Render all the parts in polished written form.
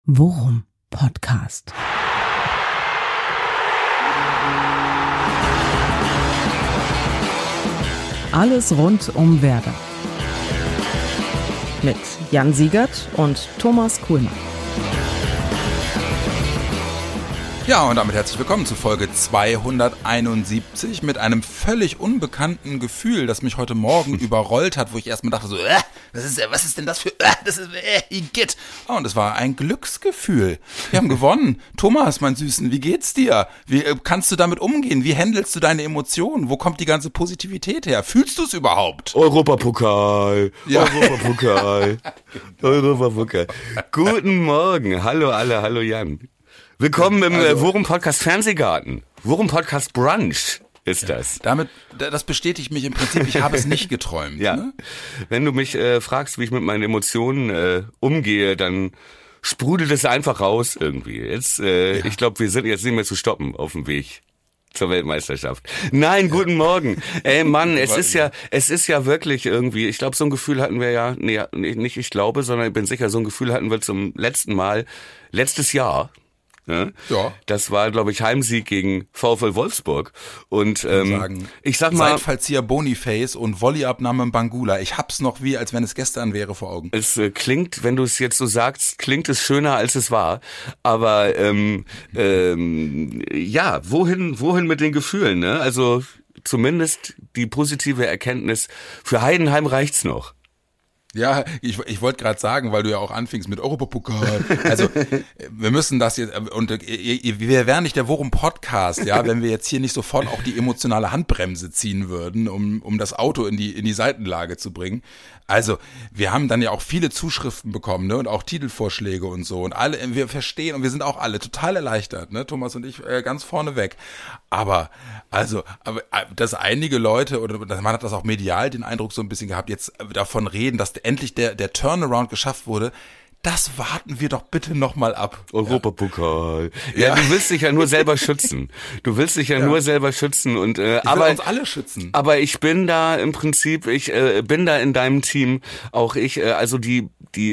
Worum Podcast. Alles rund um Werder. Mit Jan Siegert und Thomas Kuhlmann. Ja, und damit herzlich willkommen zu Folge 271 mit einem völlig unbekannten Gefühl, das mich heute Morgen überrollt hat, wo ich erstmal dachte so, was ist denn das für, Igitt. Oh, und es war ein Glücksgefühl. Wir haben gewonnen. Thomas, mein Süßen, wie geht's dir? Wie kannst du damit umgehen? Wie handelst du deine Emotionen? Wo kommt die ganze Positivität her? Fühlst du es überhaupt? Europapokal. Ja. Europapokal. Guten Morgen. Hallo alle, hallo Jan. Willkommen im Worum Podcast Fernsehgarten. Worum Podcast Brunch ist das. Das bestätigt mich im Prinzip, ich habe es nicht geträumt. Ja. Ne? Wenn du mich fragst, wie ich mit meinen Emotionen umgehe, dann sprudelt es einfach raus irgendwie. Jetzt, ich glaube, wir sind jetzt nicht mehr zu stoppen auf dem Weg zur Weltmeisterschaft. Nein, guten Morgen. Ey Mann, es ist ja wirklich irgendwie, ich glaube, so ein Gefühl hatten wir ja, nicht ich glaube, sondern ich bin sicher, so ein Gefühl hatten wir zum letzten Mal, letztes Jahr. Ja. Das war, glaube ich, Heimsieg gegen VfL Wolfsburg. Und ich sag mal, Seitfallzieher Boniface und Volleyabnahme Bangula. Ich hab's noch wie, als wenn es gestern wäre vor Augen. Es klingt, wenn du es jetzt so sagst, klingt es schöner, als es war. Aber ja, wohin mit den Gefühlen? Ne? Also zumindest die positive Erkenntnis, für Heidenheim reicht's noch. Ja, ich wollte gerade sagen, weil du ja auch anfingst mit Europapokal. Also wir müssen das jetzt, und wir wären nicht der Worum Podcast, ja, wenn wir jetzt hier nicht sofort auch die emotionale Handbremse ziehen würden, um das Auto in die Seitenlage zu bringen. Also wir haben dann ja auch viele Zuschriften bekommen, ne, und auch Titelvorschläge und so, und alle, wir verstehen, und wir sind auch alle total erleichtert, ne, Thomas und ich ganz vorne weg. Aber dass einige Leute, oder man hat das auch medial den Eindruck so ein bisschen gehabt, jetzt davon reden, dass endlich der Turnaround geschafft wurde, das warten wir doch bitte nochmal ab. Europapokal. Ja, du willst dich ja nur selber schützen. Du willst dich ja nur selber schützen und ich will uns alle schützen. Aber ich bin da im Prinzip, ich bin da in deinem Team, auch ich, also die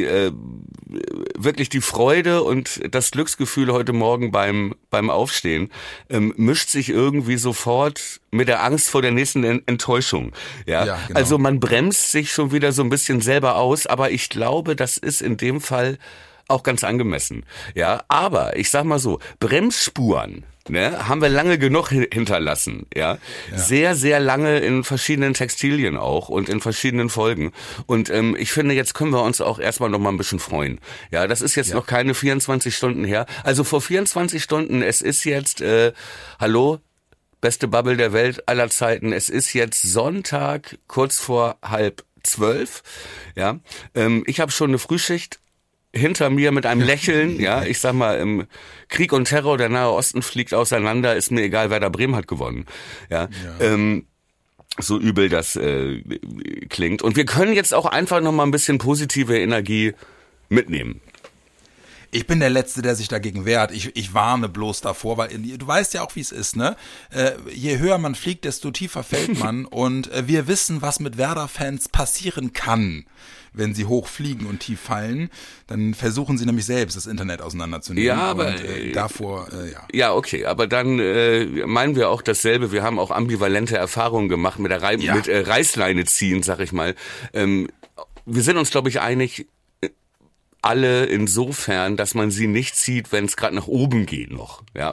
wirklich die Freude und das Glücksgefühl heute Morgen beim Aufstehen mischt sich irgendwie sofort mit der Angst vor der nächsten Enttäuschung. Ja, genau. Also man bremst sich schon wieder so ein bisschen selber aus, aber ich glaube, das ist in dem Fall auch ganz angemessen. Ja, aber ich sag mal so, Bremsspuren, ne, haben wir lange genug hinterlassen, ja. Sehr, sehr lange in verschiedenen Textilien auch und in verschiedenen Folgen. Und ich finde, jetzt können wir uns auch erstmal noch mal ein bisschen freuen. Ja, das ist jetzt noch keine 24 Stunden her. Also vor 24 Stunden, es ist jetzt, hallo, beste Bubble der Welt aller Zeiten, es ist jetzt Sonntag, kurz vor 11:30, ja. Ich habe schon eine Frühschicht hinter mir mit einem Lächeln, ja, ich sag mal, im Krieg und Terror, der Nahe Osten fliegt auseinander, ist mir egal, Werder Bremen hat gewonnen, ja. So übel das klingt. Und wir können jetzt auch einfach noch mal ein bisschen positive Energie mitnehmen. Ich bin der Letzte, der sich dagegen wehrt. Ich warne bloß davor, weil du weißt ja auch, wie es ist, ne? Je höher man fliegt, desto tiefer fällt man. Und wir wissen, was mit Werder-Fans passieren kann, wenn sie hoch fliegen und tief fallen. Dann versuchen sie nämlich selbst, das Internet auseinanderzunehmen. Ja, aber davor, Ja, okay, aber dann meinen wir auch dasselbe. Wir haben auch ambivalente Erfahrungen gemacht mit mit Reißleine ziehen, sag ich mal. Wir sind uns, glaube ich, einig, alle insofern, dass man sie nicht sieht, wenn es gerade nach oben geht noch. Ja,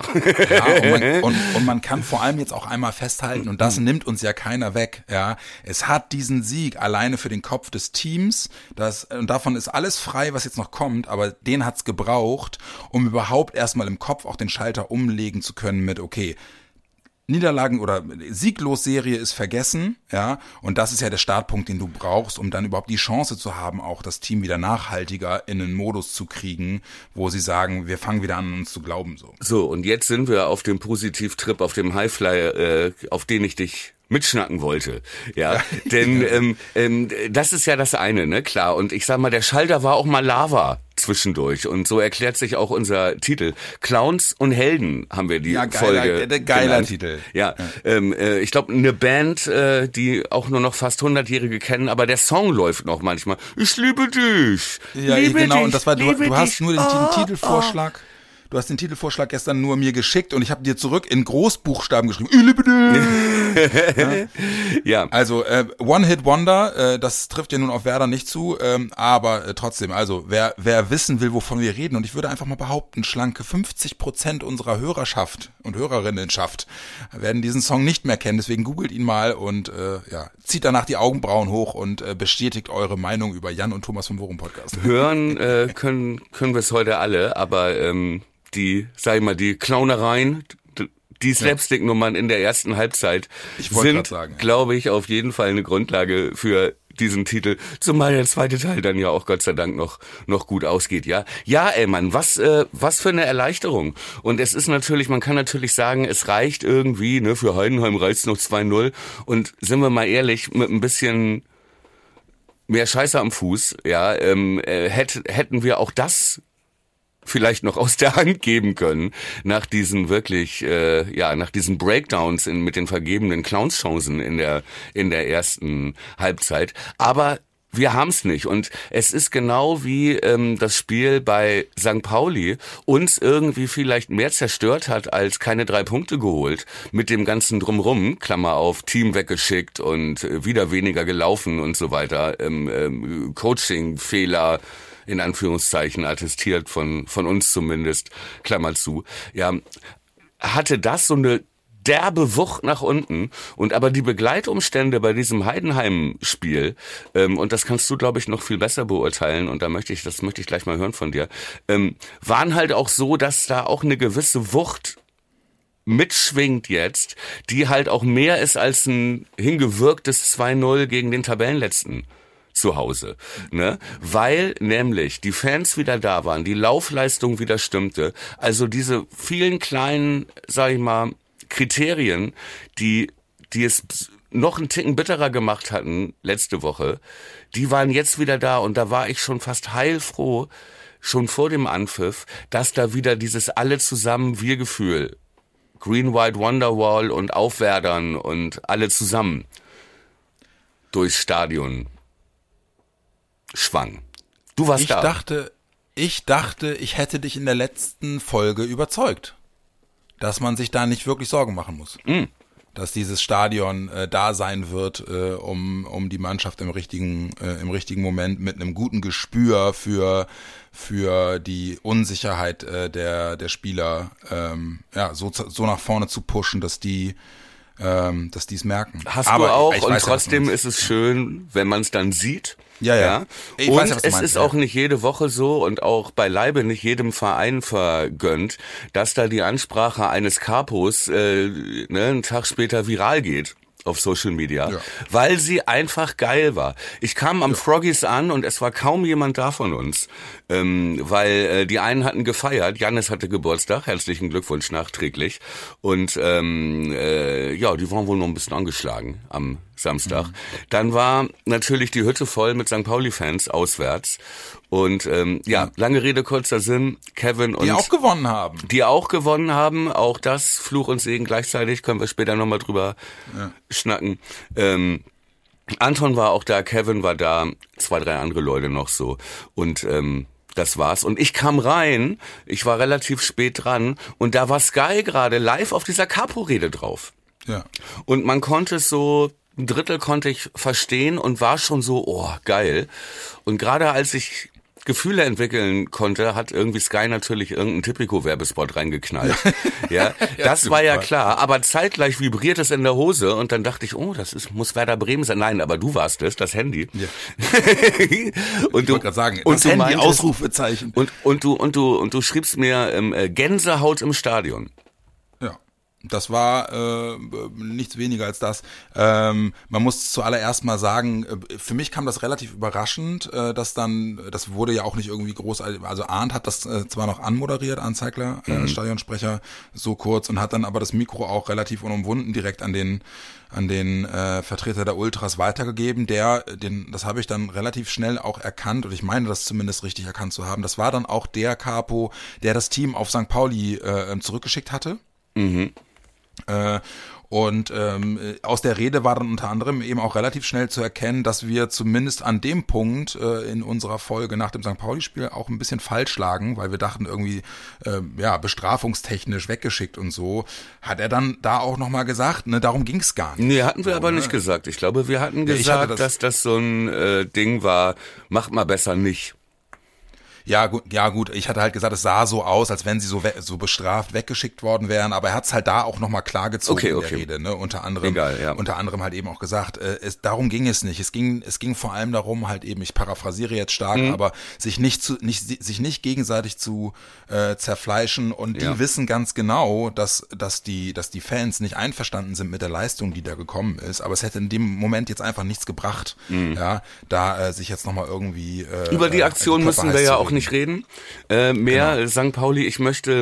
und man kann vor allem jetzt auch einmal festhalten, und das nimmt uns ja keiner weg. Ja, es hat diesen Sieg alleine für den Kopf des Teams, und davon ist alles frei, was jetzt noch kommt, aber den hat's gebraucht, um überhaupt erstmal im Kopf auch den Schalter umlegen zu können mit, okay, Niederlagen oder Sieglos-Serie ist vergessen, ja, und das ist ja der Startpunkt, den du brauchst, um dann überhaupt die Chance zu haben, auch das Team wieder nachhaltiger in einen Modus zu kriegen, wo sie sagen, wir fangen wieder an, uns zu glauben, so. So, und jetzt sind wir auf dem Positivtrip, auf dem Highfly, auf den ich dich mitschnacken wollte, ja, denn das ist ja das eine, ne, klar, und ich sag mal, der Schalter war auch mal Lava zwischendurch. Und so erklärt sich auch unser Titel. Clowns und Helden haben wir die Folge geiler Titel. Ja, ich glaube, eine Band, die auch nur noch fast 100-Jährige kennen, aber der Song läuft noch manchmal. Ich liebe dich. Ja, liebe genau. dich, Und das war, du hast nur den Titelvorschlag. Oh. Du hast den Titelvorschlag gestern nur mir geschickt und ich habe dir zurück in Großbuchstaben geschrieben. Ich liebe dich. Ja. Also One-Hit-Wonder, das trifft ja nun auf Werder nicht zu, aber trotzdem, also wer wissen will, wovon wir reden, und ich würde einfach mal behaupten, schlanke 50% unserer Hörerschaft und Hörerinnenschaft werden diesen Song nicht mehr kennen, deswegen googelt ihn mal und zieht danach die Augenbrauen hoch und bestätigt eure Meinung über Jan und Thomas vom Worum Podcast. Hören können wir es heute alle, aber die Clownereien, die Slapstick-Nummern in der ersten Halbzeit sind, glaube ich, auf jeden Fall eine Grundlage für diesen Titel, zumal der zweite Teil dann ja auch Gott sei Dank noch gut ausgeht, ja. Ja, ey Mann, was für eine Erleichterung. Und es ist natürlich, man kann natürlich sagen, es reicht irgendwie, ne, für Heidenheim reicht's noch 2-0 und sind wir mal ehrlich, mit ein bisschen mehr Scheiße am Fuß, ja, hätten wir auch das vielleicht noch aus der Hand geben können, nach diesen wirklich, nach diesen Breakdowns mit den vergebenen Clowns-Chancen in der ersten Halbzeit. Aber wir haben's nicht. Und es ist genau wie das Spiel bei St. Pauli uns irgendwie vielleicht mehr zerstört hat, als keine 3 Punkte geholt. Mit dem ganzen Drumrum, Klammer auf, Team weggeschickt und wieder weniger gelaufen und so weiter. Coaching-Fehler, in Anführungszeichen, attestiert von uns zumindest, Klammer zu. Ja, hatte das so eine derbe Wucht nach unten, und aber die Begleitumstände bei diesem Heidenheim-Spiel, und das kannst du, glaube ich, noch viel besser beurteilen, und das möchte ich gleich mal hören von dir, waren halt auch so, dass da auch eine gewisse Wucht mitschwingt jetzt, die halt auch mehr ist als ein hingewirktes 2-0 gegen den Tabellenletzten zu Hause, ne? Weil nämlich die Fans wieder da waren, die Laufleistung wieder stimmte, also diese vielen kleinen, sag ich mal, Kriterien, die es noch einen Ticken bitterer gemacht hatten letzte Woche, die waren jetzt wieder da, und da war ich schon fast heilfroh, schon vor dem Anpfiff, dass da wieder dieses alle zusammen Wir-Gefühl, Green White Wonderwall und Aufwärtern und alle zusammen durchs Stadion schwang. Du warst da. Ich dachte, ich hätte dich in der letzten Folge überzeugt, dass man sich da nicht wirklich Sorgen machen muss. Dass dieses Stadion da sein wird, um die Mannschaft im richtigen Moment mit einem guten Gespür für die Unsicherheit der Spieler so nach vorne zu pushen, dass die es merken. Hast du auch, und trotzdem ist es schön, wenn man es dann sieht. Ja. Ich und weiß, was du meinst, es ist auch nicht jede Woche so und auch beileibe nicht jedem Verein vergönnt, dass da die Ansprache eines Capos einen Tag später viral geht auf Social Media, weil sie einfach geil war. Ich kam am Froggies an und es war kaum jemand da von uns, weil die einen hatten gefeiert, Jannis hatte Geburtstag, herzlichen Glückwunsch nachträglich, und die waren wohl noch ein bisschen angeschlagen am Samstag. Dann war natürlich die Hütte voll mit St. Pauli-Fans auswärts. Und lange Rede, kurzer Sinn, Kevin und... Die auch gewonnen haben. Auch das, Fluch und Segen gleichzeitig, können wir später nochmal drüber schnacken. Anton war auch da, Kevin war da, 2, 3 andere Leute noch so. Und das war's. Und ich kam rein, ich war relativ spät dran, und da war Sky gerade live auf dieser Capo-Rede drauf. Ja. Und man konnte es so... Ein Drittel konnte ich verstehen und war schon so, oh, geil. Und gerade als ich Gefühle entwickeln konnte, hat irgendwie Sky natürlich irgendeinen Tipico-Werbespot reingeknallt. Ja, das war ja klar. Aber zeitgleich vibriert es in der Hose, und dann dachte ich, oh, muss Werder Bremen sein. Nein, aber du warst es, das Handy. Ja. Und ich wollte gerade sagen, und das du Handy, meintest, Ausrufezeichen. Und du schriebst mir Gänsehaut im Stadion. Ja. Das war nichts weniger als das. Man muss zuallererst mal sagen, für mich kam das relativ überraschend, dass dann, das wurde ja auch nicht irgendwie groß, also Arndt hat das zwar noch anmoderiert, Arndt Zeigler, Stadionsprecher, so kurz, und hat dann aber das Mikro auch relativ unumwunden direkt an den Vertreter der Ultras weitergegeben, das habe ich dann relativ schnell auch erkannt, und ich meine das zumindest richtig erkannt zu haben, das war dann auch der Capo, der das Team auf St. Pauli zurückgeschickt hatte. Und aus der Rede war dann unter anderem eben auch relativ schnell zu erkennen, dass wir zumindest an dem Punkt in unserer Folge nach dem St. Pauli-Spiel auch ein bisschen falsch lagen, weil wir dachten irgendwie, bestrafungstechnisch weggeschickt und so. Hat er dann da auch nochmal gesagt, ne, darum ging's gar nicht. Nee, hatten wir aber nicht gesagt. Ich glaube, wir hatten gesagt, dass das so ein Ding war, macht mal besser nicht. Ja gut, ich hatte halt gesagt, es sah so aus, als wenn sie so bestraft weggeschickt worden wären, aber er hat's halt da auch nochmal klargezogen in der Rede, ne? Unter anderem halt eben auch gesagt, darum ging es nicht. Es ging vor allem darum, halt eben, ich paraphrasiere jetzt stark, aber sich nicht gegenseitig zu zerfleischen, und die wissen ganz genau, dass die Fans nicht einverstanden sind mit der Leistung, die da gekommen ist, aber es hätte in dem Moment jetzt einfach nichts gebracht, da sich jetzt nochmal irgendwie über die Aktion müssen wir ja auch nicht reden. Genau. St. Pauli, ich möchte,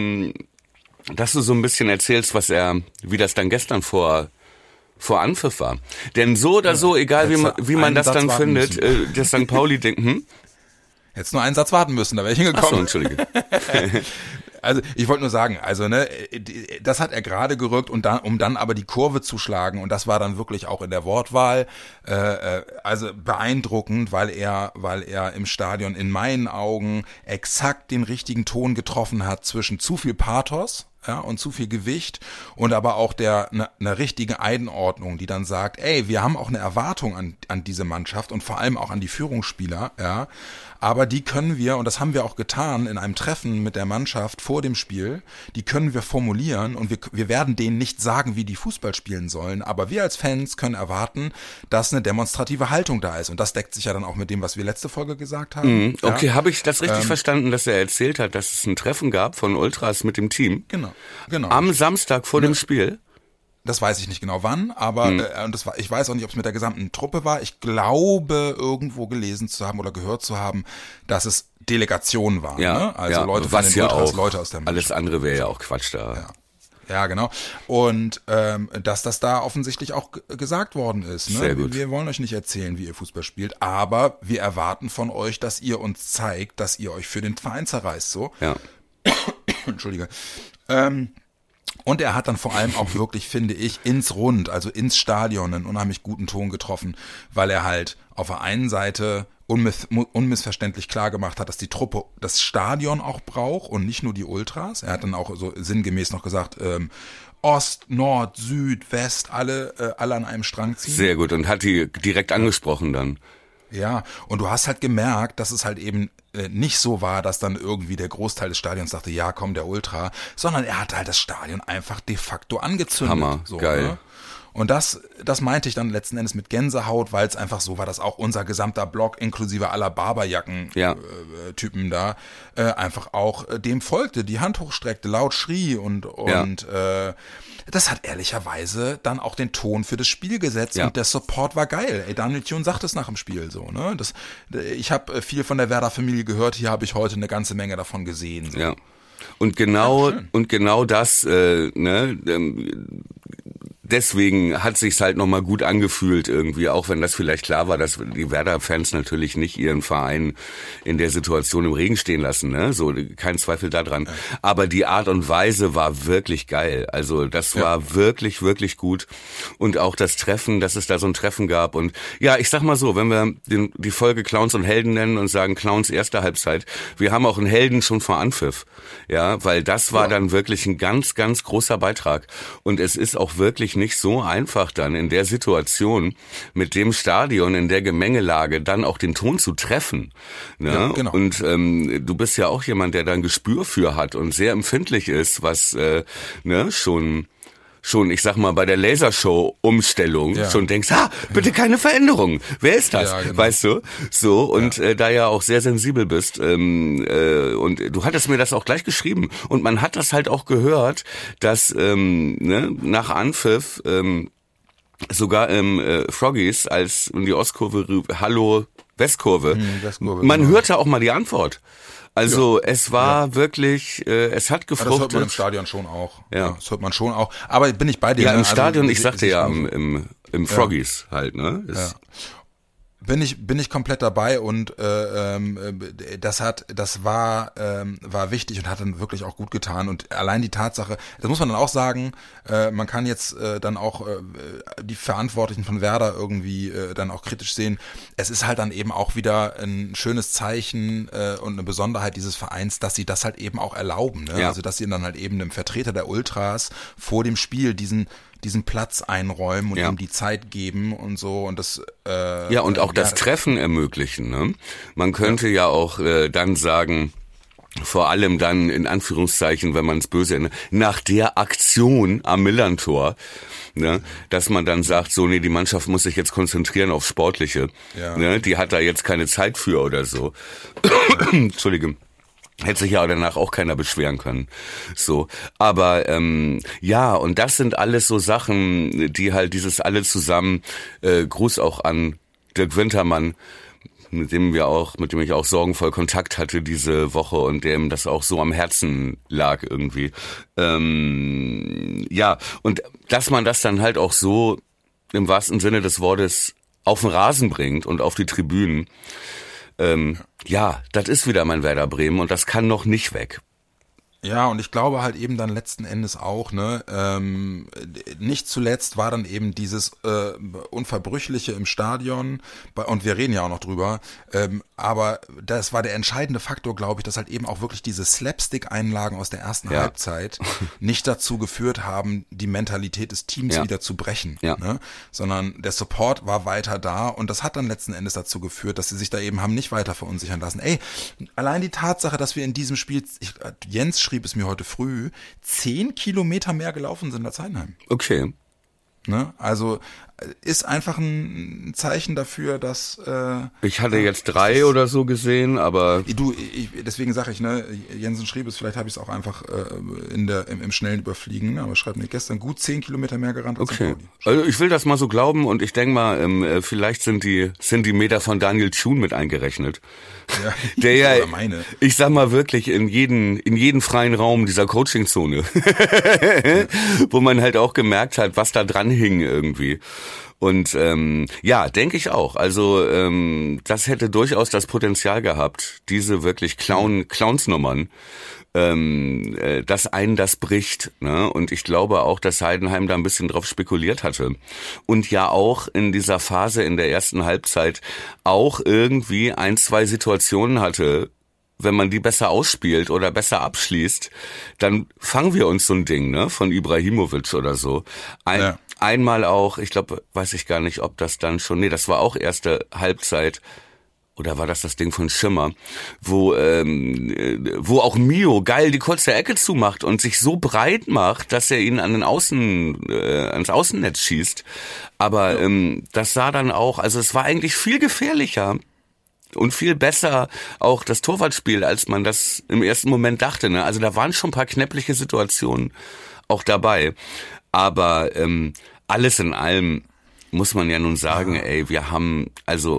dass du so ein bisschen erzählst, wie das dann gestern vor Anpfiff war. Denn so oder so, egal wie man das dann findet, das St. Pauli-Ding, Jetzt nur einen Satz warten müssen, da wäre ich hingekommen. Ach so, Entschuldige. Also ich wollte nur sagen, das hat er gerade gerückt, und dann, um dann aber die Kurve zu schlagen, und das war dann wirklich auch in der Wortwahl, also beeindruckend, weil er im Stadion in meinen Augen exakt den richtigen Ton getroffen hat zwischen zu viel Pathos, und zu viel Gewicht, und aber auch eine richtige Einordnung, die dann sagt, wir haben auch eine Erwartung an diese Mannschaft und vor allem auch an die Führungsspieler, aber die können wir, und das haben wir auch getan in einem Treffen mit der Mannschaft vor dem Spiel, die können wir formulieren, und wir werden denen nicht sagen, wie die Fußball spielen sollen, aber wir als Fans können erwarten, dass eine demonstrative Haltung da ist, und das deckt sich ja dann auch mit dem, was wir letzte Folge gesagt haben. Okay, habe ich das richtig verstanden, dass er erzählt hat, dass es ein Treffen gab von Ultras mit dem Team? Genau. Am Samstag vor dem Spiel? Das weiß ich nicht genau wann, aber ich weiß auch nicht, ob es mit der gesamten Truppe war. Ich glaube, irgendwo gelesen zu haben oder gehört zu haben, dass es Delegationen waren. Ne? Also Leute von den Ultras, Leute aus der Mannschaft. Alles andere wäre ja auch Quatsch da. Ja, genau. Und dass das da offensichtlich auch gesagt worden ist. Ne? Sehr gut. Wir wollen euch nicht erzählen, wie ihr Fußball spielt, aber wir erwarten von euch, dass ihr uns zeigt, dass ihr euch für den Verein zerreißt. So. Ja. Entschuldige. Und er hat dann vor allem auch wirklich, finde ich, ins Stadion einen unheimlich guten Ton getroffen, weil er halt auf der einen Seite unmissverständlich klar gemacht hat, dass die Truppe das Stadion auch braucht und nicht nur die Ultras. Er hat dann auch so sinngemäß noch gesagt, Ost, Nord, Süd, West, alle an einem Strang ziehen. Sehr gut, und hat die direkt angesprochen dann. Ja, und du hast halt gemerkt, dass es halt eben nicht so war, dass dann irgendwie der Großteil des Stadions dachte, ja komm, der Ultra, sondern er hat halt das Stadion einfach de facto angezündet. Hammer, so, geil. Ne? Und das meinte ich dann letzten Endes mit Gänsehaut, weil es einfach so war, dass auch unser gesamter Block inklusive aller Barberjacken-Typen da einfach auch dem folgte, die Hand hochstreckte, laut schrie und das hat ehrlicherweise dann auch den Ton für das Spiel gesetzt und der Support war geil. Daniel Thune sagt es nach dem Spiel so, ne? Ich habe viel von der Werder-Familie gehört, hier habe ich heute eine ganze Menge davon gesehen. So. Ja. Und genau das, deswegen hat sich's halt nochmal gut angefühlt irgendwie, auch wenn das vielleicht klar war, dass die Werder-Fans natürlich nicht ihren Verein in der Situation im Regen stehen lassen, ne? So, kein Zweifel daran. Ja. Aber die Art und Weise war wirklich geil. Also das war wirklich, wirklich gut. Und auch das Treffen, dass es da so ein Treffen gab. Und ja, ich sag mal so, wenn wir die Folge Clowns und Helden nennen und sagen Clowns erste Halbzeit, wir haben auch einen Helden schon vor Anpfiff. Ja, weil das war dann wirklich ein ganz, ganz großer Beitrag. Und es ist auch wirklich nicht so einfach dann in der Situation mit dem Stadion, in der Gemengelage dann auch den Ton zu treffen. Ne? Ja, genau. Und du bist ja auch jemand, der da ein Gespür für hat und sehr empfindlich ist, was schon schon, ich sag mal, bei der Lasershow-Umstellung schon denkst, bitte keine Veränderung. Wer ist das? Ja, genau. Weißt du? So, und da ja auch sehr sensibel bist, und du hattest mir das auch gleich geschrieben. Und man hat das halt auch gehört, dass nach Anpfiff sogar im Froggies, als die Ostkurve rief, Hallo Westkurve, man hörte auch mal die Antwort. Also es war wirklich, es hat gefruchtet. Das hört man im Stadion schon auch. Ja, das hört man schon auch. Aber bin ich bei dir? Ja, im Stadion, ich sagte ja im Froggies halt, ne? Bin ich komplett dabei und das war wichtig und hat dann wirklich auch gut getan. Und allein die Tatsache, das muss man dann auch sagen, man kann jetzt dann auch die Verantwortlichen von Werder irgendwie dann auch kritisch sehen. Es ist halt dann eben auch wieder ein schönes Zeichen und eine Besonderheit dieses Vereins, dass sie das halt eben auch erlauben. Ne? Ja. Also dass sie dann halt eben einem Vertreter der Ultras vor dem Spiel diesen Platz einräumen und ihm die Zeit geben und so und das und auch das Treffen ermöglichen. Ne? Man könnte ja auch dann sagen, vor allem dann in Anführungszeichen, wenn man es böse nennt, nach der Aktion am Millantor, ne, dass man dann sagt, so die Mannschaft muss sich jetzt konzentrieren auf Sportliche. Ja. Ne, die hat da jetzt keine Zeit für oder so. Entschuldige. Hätte sich ja danach auch keiner beschweren können. So, aber und das sind alles so Sachen, die halt dieses alle zusammen, Gruß auch an Dirk Wintermann, mit dem ich auch sorgenvoll Kontakt hatte diese Woche und dem das auch so am Herzen lag irgendwie. Und dass man das dann halt auch so im wahrsten Sinne des Wortes auf den Rasen bringt und auf die Tribünen. Das ist wieder mein Werder Bremen und das kann noch nicht weg. Ja, und ich glaube halt eben dann letzten Endes auch, nicht zuletzt war dann eben dieses Unverbrüchliche im Stadion, und wir reden ja auch noch drüber, aber das war der entscheidende Faktor, glaube ich, dass halt eben auch wirklich diese Slapstick-Einlagen aus der ersten Halbzeit nicht dazu geführt haben, die Mentalität des Teams wieder zu brechen, ne? Sondern der Support war weiter da und das hat dann letzten Endes dazu geführt, dass sie sich da eben haben nicht weiter verunsichern lassen. Allein die Tatsache, dass wir in diesem Spiel, Jens schrieb es mir heute früh, 10 Kilometer mehr gelaufen sind als Heidenheim. Okay. Ne? Also ist einfach ein Zeichen dafür, dass ich hatte jetzt 3 oder so gesehen, aber deswegen sage ich, Jensen schrieb es, vielleicht habe ich es auch einfach im schnellen Überfliegen, aber schreibt mir gestern gut 10 Kilometer mehr gerannt als okay. Also ich will das mal so glauben und ich denke mal, vielleicht sind die Meter von Daniel Thun mit eingerechnet. Ja, der ja, ich sag mal wirklich in jeden freien Raum dieser Coachingzone, wo man halt auch gemerkt hat, was da dran hing irgendwie. Und denke ich auch. Also das hätte durchaus das Potenzial gehabt, diese wirklich Clownsnummern, dass einen das bricht. Ne? Und ich glaube auch, dass Heidenheim da ein bisschen drauf spekuliert hatte. Und ja auch in dieser Phase in der ersten Halbzeit auch irgendwie 1, 2 Situationen hatte, wenn man die besser ausspielt oder besser abschließt, dann fangen wir uns so ein Ding, ne, von Ibrahimovic oder so. Einmal auch, ich glaube, weiß ich gar nicht, ob das dann schon, das war auch erste Halbzeit, oder war das Ding von Schimmer, wo auch Mio geil die kurze Ecke zumacht und sich so breit macht, dass er ihn ans Außennetz schießt. Aber das sah dann auch, also es war eigentlich viel gefährlicher und viel besser auch das Torwartspiel, als man das im ersten Moment dachte. Ne? Also da waren schon ein paar knäppliche Situationen auch dabei. Aber alles in allem muss man ja nun sagen, wir haben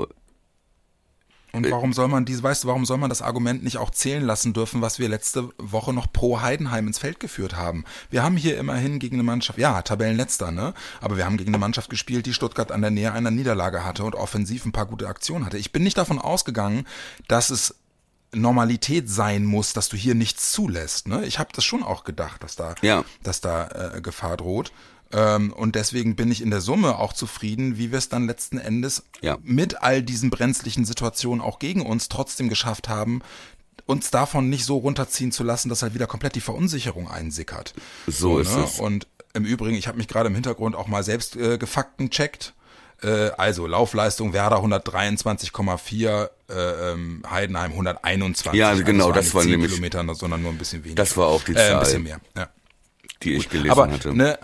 und warum soll man das Argument nicht auch zählen lassen dürfen, was wir letzte Woche noch pro Heidenheim ins Feld geführt haben? Wir haben hier immerhin gegen eine Mannschaft, Tabellenletzter, ne? Aber wir haben gegen eine Mannschaft gespielt, die Stuttgart an der Nähe einer Niederlage hatte und offensiv ein paar gute Aktionen hatte. Ich bin nicht davon ausgegangen, dass es Normalität sein muss, dass du hier nichts zulässt, ne? Ich habe das schon auch gedacht, dass da Gefahr droht. Und deswegen bin ich in der Summe auch zufrieden, wie wir es dann letzten Endes mit all diesen brenzlichen Situationen auch gegen uns trotzdem geschafft haben, uns davon nicht so runterziehen zu lassen, dass halt wieder komplett die Verunsicherung einsickert. So ist es. Und im Übrigen, ich habe mich gerade im Hintergrund auch mal selbst gefaktencheckt. Also Laufleistung Werder 123,4, Heidenheim 121. Ja, genau, also das war nicht 10 nämlich Kilometer, sondern nur ein bisschen weniger. Das war auch die Zahl. Ein bisschen mehr, ja. Die ich gelesen hatte.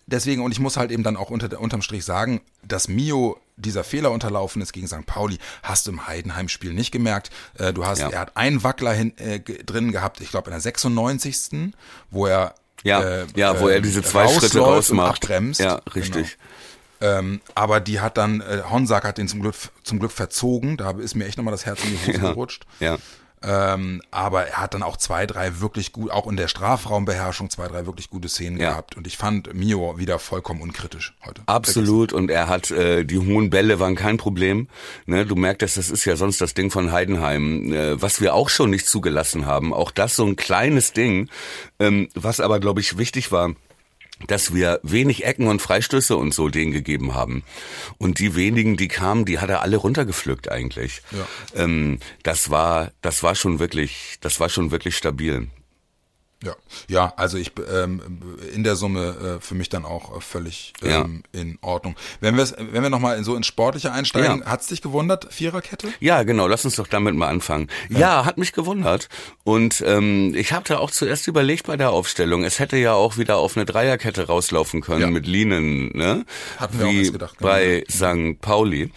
deswegen, und ich muss halt eben dann auch unterm Strich sagen, dass Mio dieser Fehler unterlaufen ist gegen St. Pauli, hast du im Heidenheim-Spiel nicht gemerkt. Er hat einen Wackler drin gehabt, ich glaube in der 96. wo er wo er diese 2 Schritte rausmacht. Abbremst. Ja, richtig. Genau. Aber die hat dann, Honsack hat den zum Glück verzogen, da ist mir echt nochmal das Herz in die Hose gerutscht. Ja. Aber er hat dann auch 2, 3 wirklich gut, auch in der Strafraumbeherrschung 2, 3 wirklich gute Szenen gehabt. Und ich fand Mio wieder vollkommen unkritisch heute. Absolut. Und er hat, die hohen Bälle waren kein Problem. Ne, du merkst, das ist ja sonst das Ding von Heidenheim, was wir auch schon nicht zugelassen haben. Auch das so ein kleines Ding, was aber, glaube ich, wichtig war, dass wir wenig Ecken und Freistöße und so denen gegeben haben. Und die wenigen, die kamen, die hat er alle runtergepflückt eigentlich. Ja. Das war schon wirklich stabil. Ja, also in der Summe für mich dann auch völlig in Ordnung. Wenn wir nochmal so ins Sportliche einsteigen, hat's dich gewundert, Viererkette? Ja, genau, lass uns doch damit mal anfangen. Ja, hat mich gewundert. Und ich habe auch zuerst überlegt bei der Aufstellung, es hätte ja auch wieder auf eine Dreierkette rauslaufen können mit Lienen, ne? Hatten wir wie auch gedacht. Bei St. Pauli.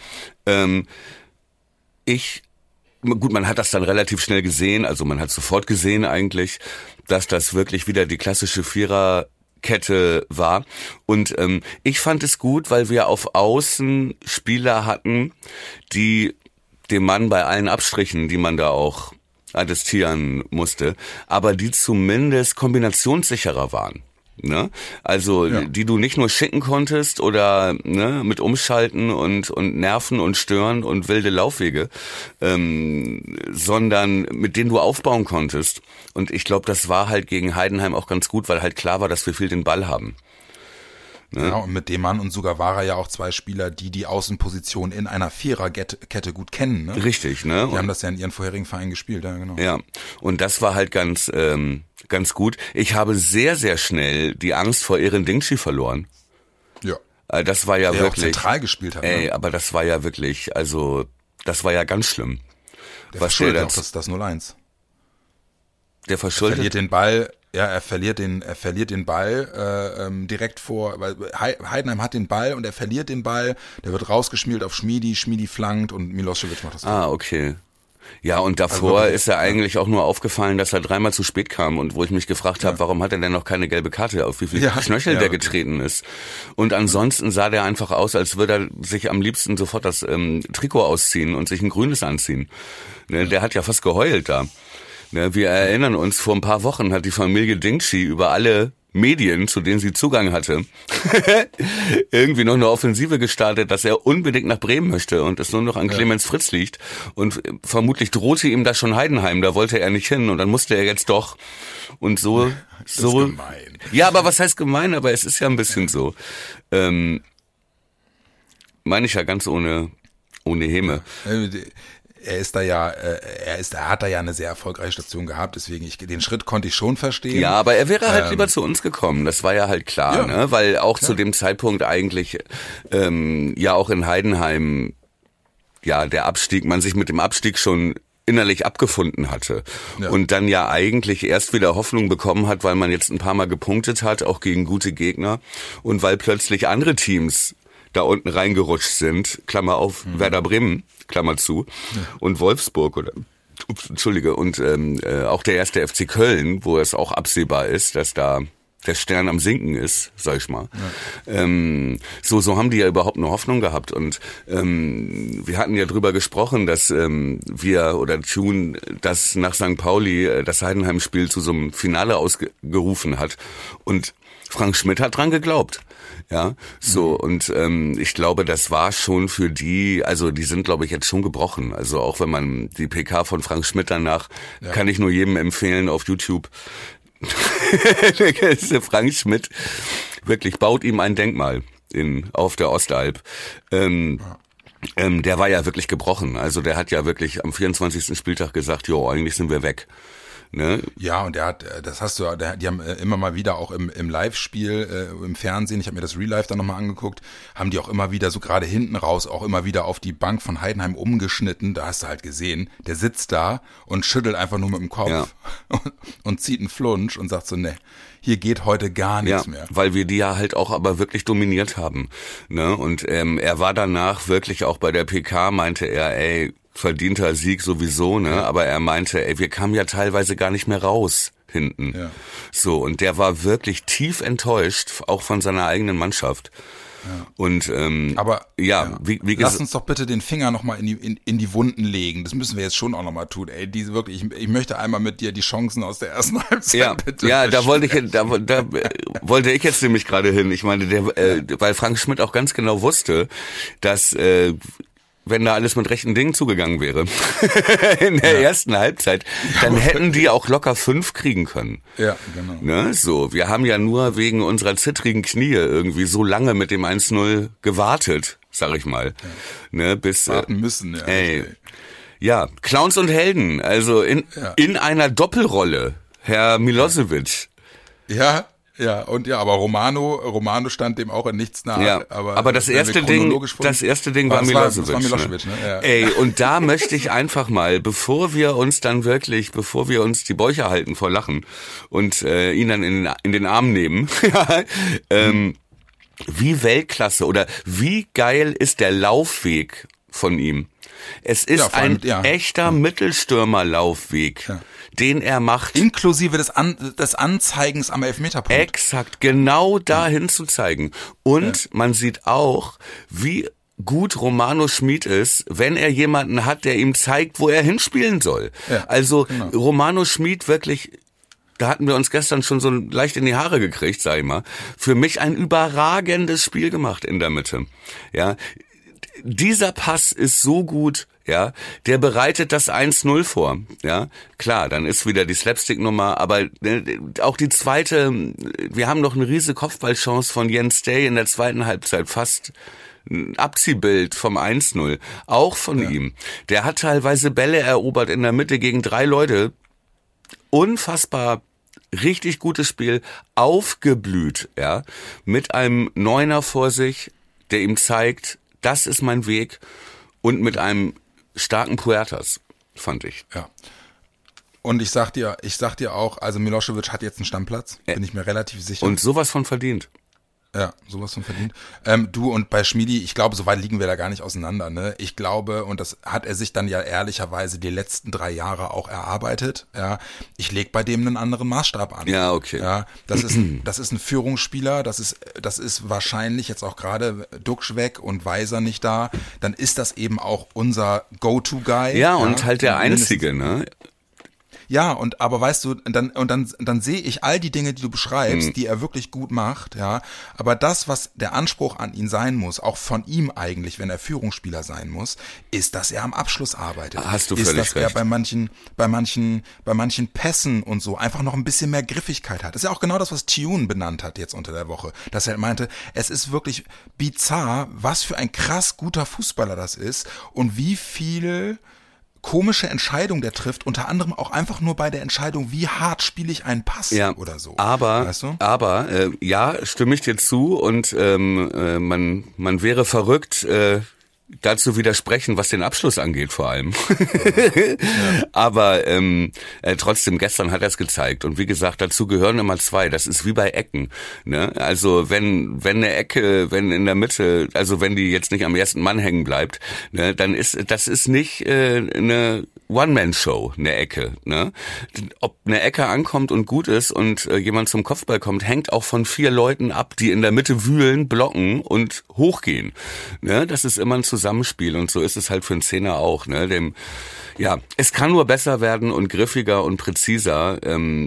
Gut, man hat das dann relativ schnell gesehen, also man hat sofort gesehen eigentlich, dass das wirklich wieder die klassische Viererkette war. Und ich fand es gut, weil wir auf Außen Spieler hatten, die dem Mann bei allen Abstrichen, die man da auch attestieren musste, aber die zumindest kombinationssicherer waren. Ne? Also die du nicht nur schicken konntest oder mit Umschalten und Nerven und Stören und wilde Laufwege, sondern mit denen du aufbauen konntest. Und ich glaube, das war halt gegen Heidenheim auch ganz gut, weil halt klar war, dass wir viel den Ball haben. Ne? Genau, und mit dem Mann und Sugawara ja auch 2 Spieler, die Außenposition in einer Viererkette gut kennen. Ne? Richtig, ne? Die haben das ja in ihren vorherigen Vereinen gespielt, ja genau. Ja, und das war halt ganz gut. Ich habe sehr, sehr schnell die Angst vor Ehren Dingshi verloren. Ja. Das war ja der wirklich. Der auch zentral gespielt hat. Ey, aber das war ja wirklich, also, das war ja ganz schlimm. Der verschuldet auch das 0-1. Der verschuldet. Er verliert den Ball. Ja, er verliert den Ball direkt vor, weil Heidenheim hat den Ball und er verliert den Ball, der wird rausgespielt auf Schmiedi flankt und Milosevic macht das Tor. Ah, okay. Ja, und davor ist er eigentlich auch nur aufgefallen, dass er 3-mal zu spät kam und wo ich mich gefragt habe, warum hat er denn noch keine gelbe Karte, auf wie viel Knöchel der getreten ist. Und ansonsten sah der einfach aus, als würde er sich am liebsten sofort das Trikot ausziehen und sich ein grünes anziehen. Ne, der hat ja fast geheult da. Ne, wir erinnern uns, vor ein paar Wochen hat die Familie Dingshi über alle Medien, zu denen sie Zugang hatte, irgendwie noch eine Offensive gestartet, dass er unbedingt nach Bremen möchte und es nur noch an Clemens Fritz liegt. Und vermutlich drohte ihm da schon Heidenheim, da wollte er nicht hin und dann musste er jetzt doch. Und so. Das ist gemein. Ja, aber was heißt gemein? Aber es ist ja ein bisschen so. Meine ich ja ganz ohne Häme. Er hat da ja eine sehr erfolgreiche Station gehabt, deswegen den Schritt konnte ich schon verstehen. Ja, aber er wäre halt lieber zu uns gekommen, das war ja halt klar, ne? Weil auch zu dem Zeitpunkt eigentlich ja auch in Heidenheim der Abstieg, man sich mit dem Abstieg schon innerlich abgefunden hatte und dann ja eigentlich erst wieder Hoffnung bekommen hat, weil man jetzt ein paar Mal gepunktet hat, auch gegen gute Gegner und weil plötzlich andere Teams da unten reingerutscht sind, Klammer auf, Werder Bremen, Klammer zu, und Wolfsburg und auch der 1. FC Köln, wo es auch absehbar ist, dass da der Stern am Sinken ist, sag ich mal. Ja. So haben die ja überhaupt eine Hoffnung gehabt und wir hatten ja drüber gesprochen, dass wir oder Thun das nach St. Pauli das Heidenheim-Spiel zu so einem Finale ausgerufen hat und Frank Schmidt hat dran geglaubt. Ja, so, und ich glaube, das war schon für die, also die sind, glaube ich, jetzt schon gebrochen. Also auch wenn man die PK von Frank Schmidt danach, kann ich nur jedem empfehlen auf YouTube. Frank Schmidt wirklich baut ihm ein Denkmal auf der Ostalb. Der war ja wirklich gebrochen. Also der hat ja wirklich am 24. Spieltag gesagt, jo, eigentlich sind wir weg. Ne? Ja, und das hast du, die haben immer mal wieder auch im Live-Spiel, im Fernsehen, ich habe mir das Real Life dann nochmal angeguckt, haben die auch immer wieder so gerade hinten raus auch immer wieder auf die Bank von Heidenheim umgeschnitten, da hast du halt gesehen, der sitzt da und schüttelt einfach nur mit dem Kopf und zieht einen Flunsch und sagt so, ne, hier geht heute gar nichts mehr. Weil wir die ja halt auch aber wirklich dominiert haben. Ne? Und er war danach wirklich auch bei der PK, meinte er, verdienter Sieg sowieso, ne? Aber er meinte, wir kamen ja teilweise gar nicht mehr raus hinten. Ja. So, und der war wirklich tief enttäuscht, auch von seiner eigenen Mannschaft. Ja. Und aber wie lass uns doch bitte den Finger nochmal in die Wunden legen. Das müssen wir jetzt schon auch nochmal tun. Diese wirklich, ich möchte einmal mit dir die Chancen aus der ersten Halbzeit bitte. Ja, da wollte ich jetzt nämlich gerade hin. Ich meine, weil Frank Schmidt auch ganz genau wusste, dass wenn da alles mit rechten Dingen zugegangen wäre in der ersten Halbzeit, dann hätten die auch locker 5 kriegen können. Ja, genau. Ne? So, wir haben ja nur wegen unserer zittrigen Knie irgendwie so lange mit dem 1-0 gewartet, sag ich mal. Ja. Ne, bis warten müssen, ja. Ja, Clowns und Helden, also in einer Doppelrolle, Herr Milosevic. Aber Romano stand dem auch in nichts nach. Ja, aber das erste Ding war Milosevic. Das war Milosevic, ne? Ja. Und da möchte ich einfach mal, bevor wir uns die Bäuche halten vor Lachen und ihn dann in den Arm nehmen, wie Weltklasse oder wie geil ist der Laufweg von ihm. Es ist ein echter Mittelstürmerlaufweg, den er macht. Inklusive des Anzeigens am Elfmeterpunkt. Exakt, genau dahin zu zeigen. Und man sieht auch, wie gut Romano Schmid ist, wenn er jemanden hat, der ihm zeigt, wo er hinspielen soll. Ja, also Romano Schmid wirklich, da hatten wir uns gestern schon so leicht in die Haare gekriegt, sag ich mal. Für mich ein überragendes Spiel gemacht in der Mitte. Ja. Dieser Pass ist so gut, ja, der bereitet das 1-0 vor, ja. Klar, dann ist wieder die Slapstick-Nummer, aber auch die zweite, wir haben noch eine riesige Kopfballchance von Jens Day in der zweiten Halbzeit, fast ein Abziehbild vom 1-0, auch von ihm. Der hat teilweise Bälle erobert in der Mitte gegen 3 Leute, unfassbar richtig gutes Spiel, aufgeblüht, ja, mit einem Neuner vor sich, der ihm zeigt, das ist mein Weg, und mit einem starken Puertas, fand ich. Ja. Und ich sag dir auch, also Milosevic hat jetzt einen Stammplatz, bin ich mir relativ sicher. Und sowas von verdient. Ja, sowas von verdient. Du, und bei Schmiedi, ich glaube, so weit liegen wir da gar nicht auseinander, ne? Ich glaube, und das hat er sich dann ja ehrlicherweise die letzten 3 Jahre auch erarbeitet, ja. Ich leg bei dem einen anderen Maßstab an. Ja, okay. Ja, das ist ein Führungsspieler, das ist wahrscheinlich jetzt auch gerade Duxch weg und Weiser nicht da, dann ist das eben auch unser Go-To-Guy. Ja, und halt der Einzige, ne? Ja, aber weißt du, dann sehe ich all die Dinge, die du beschreibst, die er wirklich gut macht, ja. Aber das, was der Anspruch an ihn sein muss, auch von ihm eigentlich, wenn er Führungsspieler sein muss, ist, dass er am Abschluss arbeitet. Hast du völlig recht. Ist, dass er bei manchen Pässen und so einfach noch ein bisschen mehr Griffigkeit hat. Das ist ja auch genau das, was Tune benannt hat jetzt unter der Woche. Dass er meinte, es ist wirklich bizarr, was für ein krass guter Fußballer das ist und wie viel komische Entscheidung der trifft, unter anderem auch einfach nur bei der Entscheidung, wie hart spiele ich einen Pass oder so. Weißt du? Stimme ich dir zu, und man wäre verrückt, dazu widersprechen, was den Abschluss angeht vor allem. Aber trotzdem, gestern hat er es gezeigt. Und wie gesagt, dazu gehören immer 2. Das ist wie bei Ecken. Ne? Also wenn eine Ecke, wenn in der Mitte, also wenn die jetzt nicht am ersten Mann hängen bleibt, ne, dann das ist nicht eine One-Man-Show, eine Ecke. Ne? Ob eine Ecke ankommt und gut ist und jemand zum Kopfball kommt, hängt auch von 4 Leuten ab, die in der Mitte wühlen, blocken und hochgehen. Ne? Das ist immer ein Zusammenspiel, und so ist es halt für einen Zehner auch. Ne? Es kann nur besser werden und griffiger und präziser,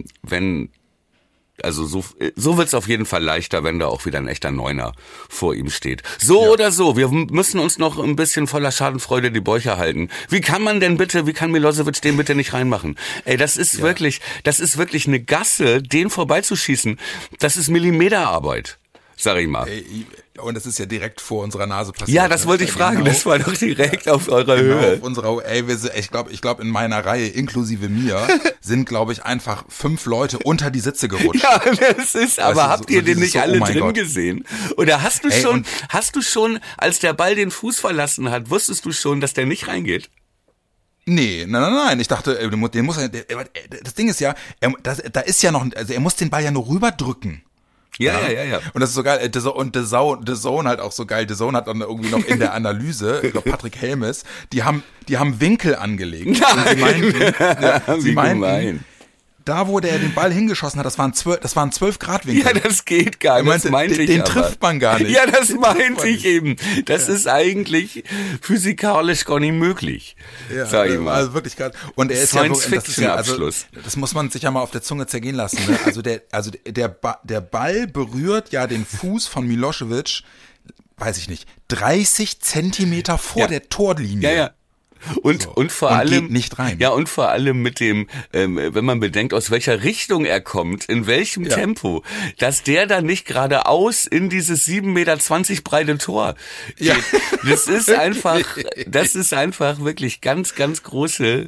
also so wird's auf jeden Fall leichter, wenn da auch wieder ein echter Neuner vor ihm steht. Oder so, wir müssen uns noch ein bisschen voller Schadenfreude die Bäuche halten. Wie kann Milosevic den bitte nicht reinmachen? Ey, das ist wirklich eine Gasse, den vorbeizuschießen. Das ist Millimeterarbeit. sag ich mal. Und das ist ja direkt vor unserer Nase passiert. Ja, das wollte ich fragen. Genau. Das war doch direkt auf eurer Höhe. Auf unserer, ich glaube in meiner Reihe, inklusive mir, sind, glaube ich, einfach 5 Leute unter die Sitze gerutscht. Ja, das ist, aber habt ihr den nicht alle drin gesehen? Oder hast du schon, als der Ball den Fuß verlassen hat, wusstest du schon, dass der nicht reingeht? Nee, nein. Ich dachte, den muss das Ding ist ja, da ist ja noch, also er muss den Ball ja nur rüberdrücken. Ja. Und das ist so geil. Und The Zone halt auch so geil. The Zone hat dann irgendwie noch in der Analyse, ich glaube Patrick Helmes, die haben Winkel angelegt. Und sie meinten, da wo der den Ball hingeschossen hat, das waren 12 Grad Winkel. Ja, das geht gar nicht. Den trifft man gar nicht. Ja, das meinte ich eben. Das ist eigentlich physikalisch gar nicht möglich. Ja, sag ich mal. Also wirklich gerade. Und er ist Science-Fiction-Abschluss. Das muss man sich ja mal auf der Zunge zergehen lassen. Ne? Also der Ball berührt ja den Fuß von Milosevic, weiß ich nicht, 30 Zentimeter vor der Torlinie. Ja. Und vor allem geht nicht rein. Ja, und vor allem mit dem, wenn man bedenkt, aus welcher Richtung er kommt, in welchem Tempo, dass der dann nicht geradeaus in dieses 7,20 Meter breite Tor geht. Ja. Das ist einfach wirklich ganz große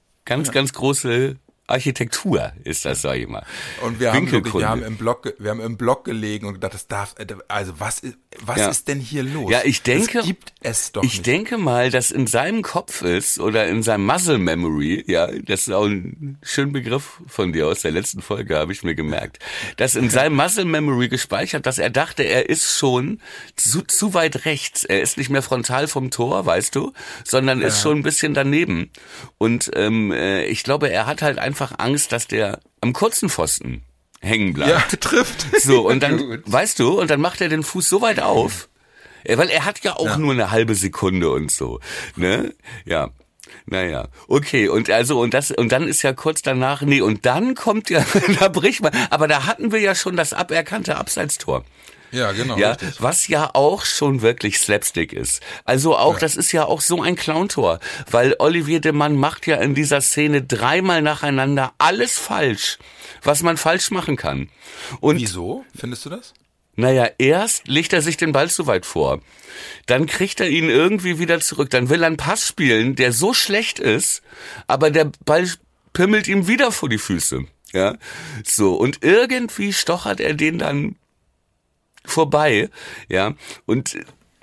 Architektur ist das, sag ich mal. Und wir haben im Block gelegen und gedacht, was ist denn hier los? Ja, ich denke, das gibt es doch nicht. Ich denke mal, dass in seinem Kopf ist oder in seinem Muscle Memory, ja, das ist auch ein schöner Begriff von dir aus der letzten Folge, habe ich mir gemerkt, dass in seinem Muscle Memory gespeichert, dass er dachte, er ist schon zu weit rechts. Er ist nicht mehr frontal vom Tor, weißt du, sondern ist schon ein bisschen daneben. Und ich glaube, er hat halt einfach Angst, dass der am kurzen Pfosten hängen bleibt. Ja, trifft. So, und dann, weißt du, und dann macht er den Fuß so weit auf, weil er hat ja auch nur eine halbe Sekunde und so, ne? Ja. Naja, okay, und dann ist ja kurz danach, und dann kommt ja, da bricht man, aber da hatten wir ja schon das aberkannte Abseitstor. Ja, genau. Ja, richtig. Was ja auch schon wirklich Slapstick ist. Also auch, das ist ja auch so ein Clowntor, weil Olivier de Mann macht ja in dieser Szene 3-mal nacheinander alles falsch, was man falsch machen kann. Und wieso findest du das? Naja, erst legt er sich den Ball zu weit vor. Dann kriegt er ihn irgendwie wieder zurück. Dann will er einen Pass spielen, der so schlecht ist, aber der Ball pimmelt ihm wieder vor die Füße. Ja, so. Und irgendwie stochert er den dann vorbei, ja, und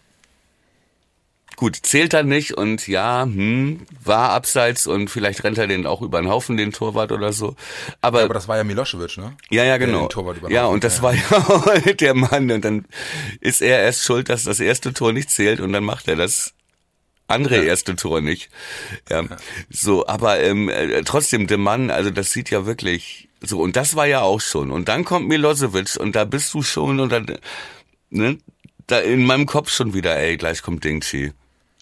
gut, zählt dann nicht und war abseits und vielleicht rennt er den auch über den Haufen, den Torwart oder so. Aber das war ja Milosevic, ne? Ja, genau. Ja, und das war ja der Mann und dann ist er erst schuld, dass das erste Tor nicht zählt und dann macht er das andere erste Tor nicht. Ja. So, aber trotzdem, der Mann, also das sieht ja wirklich so, und das war ja auch schon. Und dann kommt Milosevic und da bist du schon und dann, ne, da in meinem Kopf schon wieder, gleich kommt Dingchi.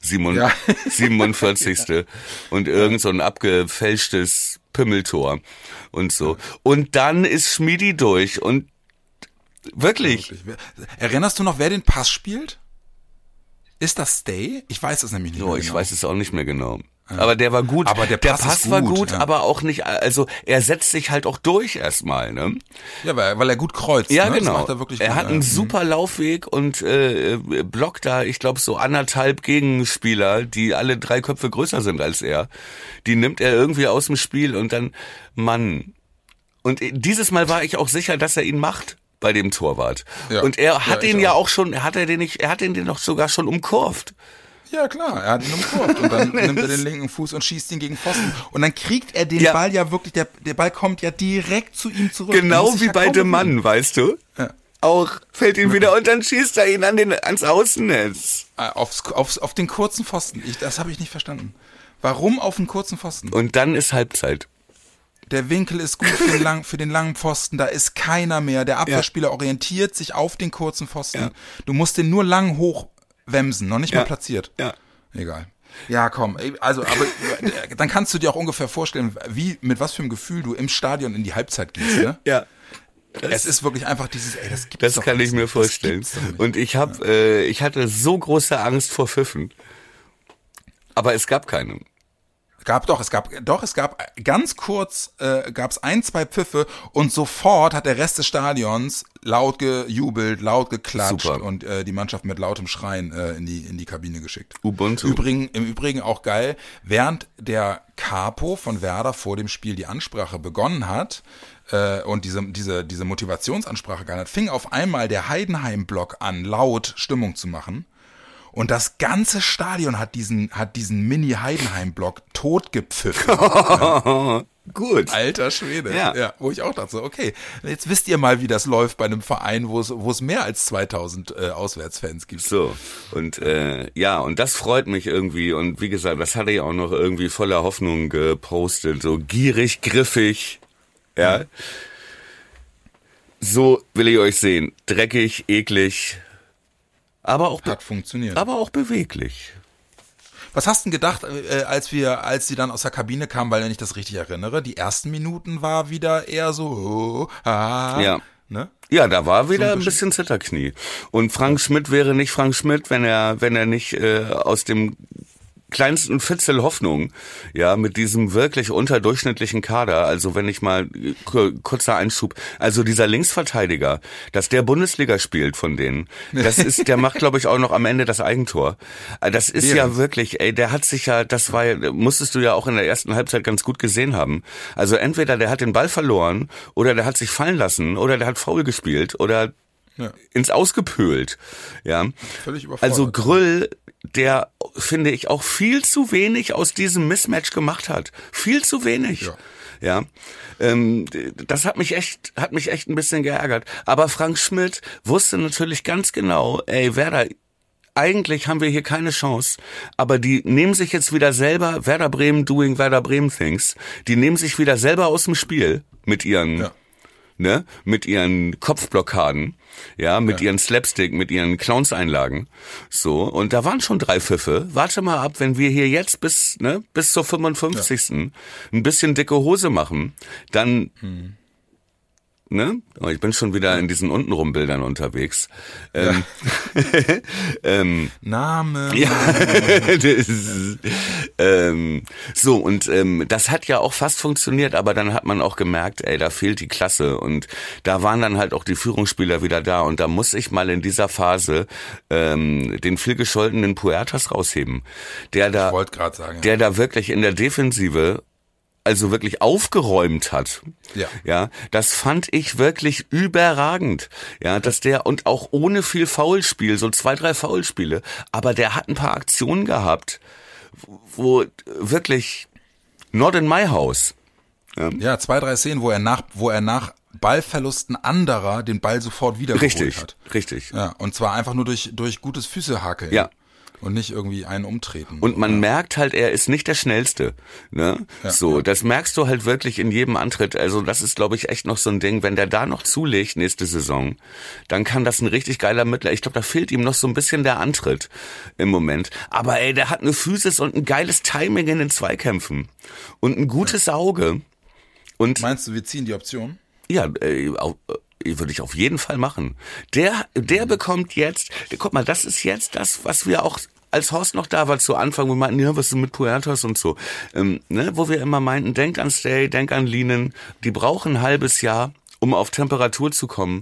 47. Und irgend so ein abgefälschtes Pimmeltor und so. Und dann ist Schmiedi durch und wirklich. Erinnerst du noch, wer den Pass spielt? Ist das Stay? Ich weiß es nämlich nicht mehr genau. Ich weiß es auch nicht mehr genau. Ja. Aber der war gut. Aber der Pass war gut, aber auch nicht, also er setzt sich halt auch durch erstmal, ne? Ja, weil er gut kreuzt. Ja, ne? genau. Das macht er wirklich er gut, hat einen super Laufweg und blockt da, ich glaube, so 1,5 Gegenspieler, die alle 3 Köpfe größer sind als er. Die nimmt er irgendwie aus dem Spiel und dann, Mann. Und dieses Mal war ich auch sicher, dass er ihn macht bei dem Torwart. Ja. Und er hat ihn ja auch schon, hat er den doch sogar schon umkurvt. Ja, klar, er hat ihn umkurvt und dann nimmt er den linken Fuß und schießt ihn gegen Pfosten. Und dann kriegt er den Ball ja wirklich, der Ball kommt ja direkt zu ihm zurück. Genau wie bei dem Mann, weißt du? Ja. Auch fällt ihn wieder und dann schießt er ihn ans Außennetz. Auf den kurzen Pfosten. Das habe ich nicht verstanden. Warum auf den kurzen Pfosten? Und dann ist Halbzeit. Der Winkel ist gut für den langen Pfosten, da ist keiner mehr. Der Abwehrspieler orientiert sich auf den kurzen Pfosten. Ja. Du musst den nur lang hochwemsen, noch nicht mal platziert. Ja. Egal. Ja, komm. Also, aber dann kannst du dir auch ungefähr vorstellen, mit was für einem Gefühl du im Stadion in die Halbzeit gehst, ne? Ja. Es ist wirklich einfach dieses, das gibt's das doch kann nicht. Ich mir vorstellen. Und ich hatte so große Angst vor Pfiffen. Aber es gab keine. Es gab ganz kurz, gab's 1, 2 Pfiffe und sofort hat der Rest des Stadions laut gejubelt, laut geklatscht. Super. Und die Mannschaft mit lautem Schreien in die Kabine geschickt. Ubuntu. Im Übrigen auch geil, während der Capo von Werder vor dem Spiel die Ansprache begonnen hat und diese Motivationsansprache gehalten hat, fing auf einmal der Heidenheim-Block an, laut Stimmung zu machen. Und das ganze Stadion hat diesen Mini-Heidenheim-Block totgepfiffen. Ja. Gut. Alter Schwede. Ja, wo ich auch dachte, so, okay, jetzt wisst ihr mal, wie das läuft bei einem Verein, wo es mehr als 2000 Auswärtsfans gibt. So, und und das freut mich irgendwie. Und wie gesagt, das hatte ich auch noch irgendwie voller Hoffnung gepostet. So gierig, griffig, ja. So will ich euch sehen. Dreckig, eklig. Aber auch hat funktioniert. Aber auch beweglich. Was hast du denn gedacht, als sie dann aus der Kabine kamen, weil wenn ich das richtig erinnere, die ersten Minuten war wieder eher so, ja. Ne? Ja, da war wieder so ein bisschen Zitterknie. Und Frank Schmidt wäre nicht Frank Schmidt, wenn er nicht aus dem kleinsten Fitzel Hoffnung, ja, mit diesem wirklich unterdurchschnittlichen Kader, also wenn ich mal kurzer Einschub, also dieser Linksverteidiger, dass der Bundesliga spielt von denen, der macht, glaube ich, auch noch am Ende das Eigentor. Das ist ja wirklich, der hat sich ja, musstest du ja auch in der ersten Halbzeit ganz gut gesehen haben. Also entweder der hat den Ball verloren oder der hat sich fallen lassen oder der hat faul gespielt oder ins Ausgepölt, ja. Völlig überfordert. Also Grüll, der, finde ich, auch viel zu wenig aus diesem Mismatch gemacht hat. Viel zu wenig. Ja. Das hat mich echt ein bisschen geärgert. Aber Frank Schmidt wusste natürlich ganz genau, Werder, eigentlich haben wir hier keine Chance, aber die nehmen sich jetzt wieder selber, Werder Bremen doing Werder Bremen things, die nehmen sich wieder selber aus dem Spiel mit ihren, mit ihren Kopfblockaden. Ja, mit ihren Slapstick, mit ihren Clowns-Einlagen. So, und da waren schon 3 Pfiffe. Warte mal ab, wenn wir hier jetzt bis zur 55. ein bisschen dicke Hose machen, dann, Oh, ich bin schon wieder in diesen Untenrum-Bildern unterwegs. Name. Ja. So, und das hat ja auch fast funktioniert, aber dann hat man auch gemerkt, da fehlt die Klasse. Und da waren dann halt auch die Führungsspieler wieder da. Und da muss ich mal in dieser Phase den vielgescholtenen Puertas rausheben. Der da wirklich in der Defensive also wirklich aufgeräumt hat. Ja, das fand ich wirklich überragend. Ja, dass der, und auch ohne viel Foulspiel, so 2, 3 Foulspiele, aber der hat ein paar Aktionen gehabt, wo wirklich not in my house. Ja, 2, 3 Szenen, wo er nach Ballverlusten anderer den Ball sofort wiedergeholt hat. Richtig. Ja, und zwar einfach nur durch gutes Füßehakeln. Ja. Und nicht irgendwie einen umtreten. Und man merkt halt, er ist nicht der Schnellste. Ne? Das merkst du halt wirklich in jedem Antritt. Also das ist, glaube ich, echt noch so ein Ding. Wenn der da noch zulegt nächste Saison, dann kann das ein richtig geiler Mittler. Ich glaube, da fehlt ihm noch so ein bisschen der Antritt im Moment. Aber der hat eine Physis und ein geiles Timing in den Zweikämpfen. Und ein gutes Auge. Und meinst du, wir ziehen die Option? Ja, würde ich auf jeden Fall machen. Der bekommt jetzt, guck mal, das ist jetzt das, was wir auch, als Horst noch da war zu Anfang, wo wir meinten, ja, was ist mit Puertas und so, wo wir immer meinten, denk an Stay, denk an Lienen, die brauchen ein halbes Jahr, um auf Temperatur zu kommen,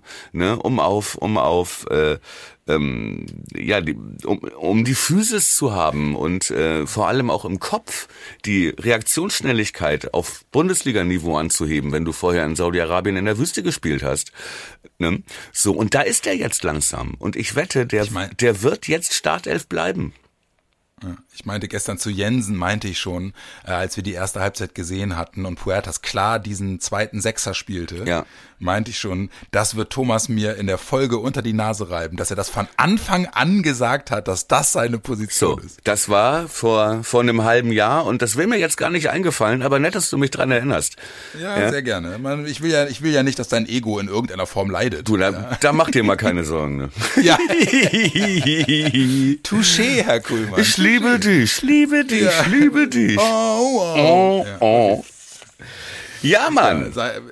um die Physis zu haben und vor allem auch im Kopf die Reaktionsschnelligkeit auf Bundesliga-Niveau anzuheben, wenn du vorher in Saudi-Arabien in der Wüste gespielt hast. Ne? So, und da ist er jetzt langsam. Und ich wette, der wird jetzt Startelf bleiben. Ich meinte gestern zu Jensen, als wir die erste Halbzeit gesehen hatten und Puertas klar diesen zweiten Sechser spielte, meinte ich schon, das wird Thomas mir in der Folge unter die Nase reiben, dass er das von Anfang an gesagt hat, dass das seine Position ist. Das war vor einem halben Jahr und das wäre mir jetzt gar nicht eingefallen, aber nett, dass du mich dran erinnerst. Ja, sehr gerne. Ich will ja nicht, dass dein Ego in irgendeiner Form leidet. Du, da mach dir mal keine Sorgen. Ne? Ja. Touché, Herr Kuhlmann. Ich liebe dich, liebe dich. Oh. Ja, Mann.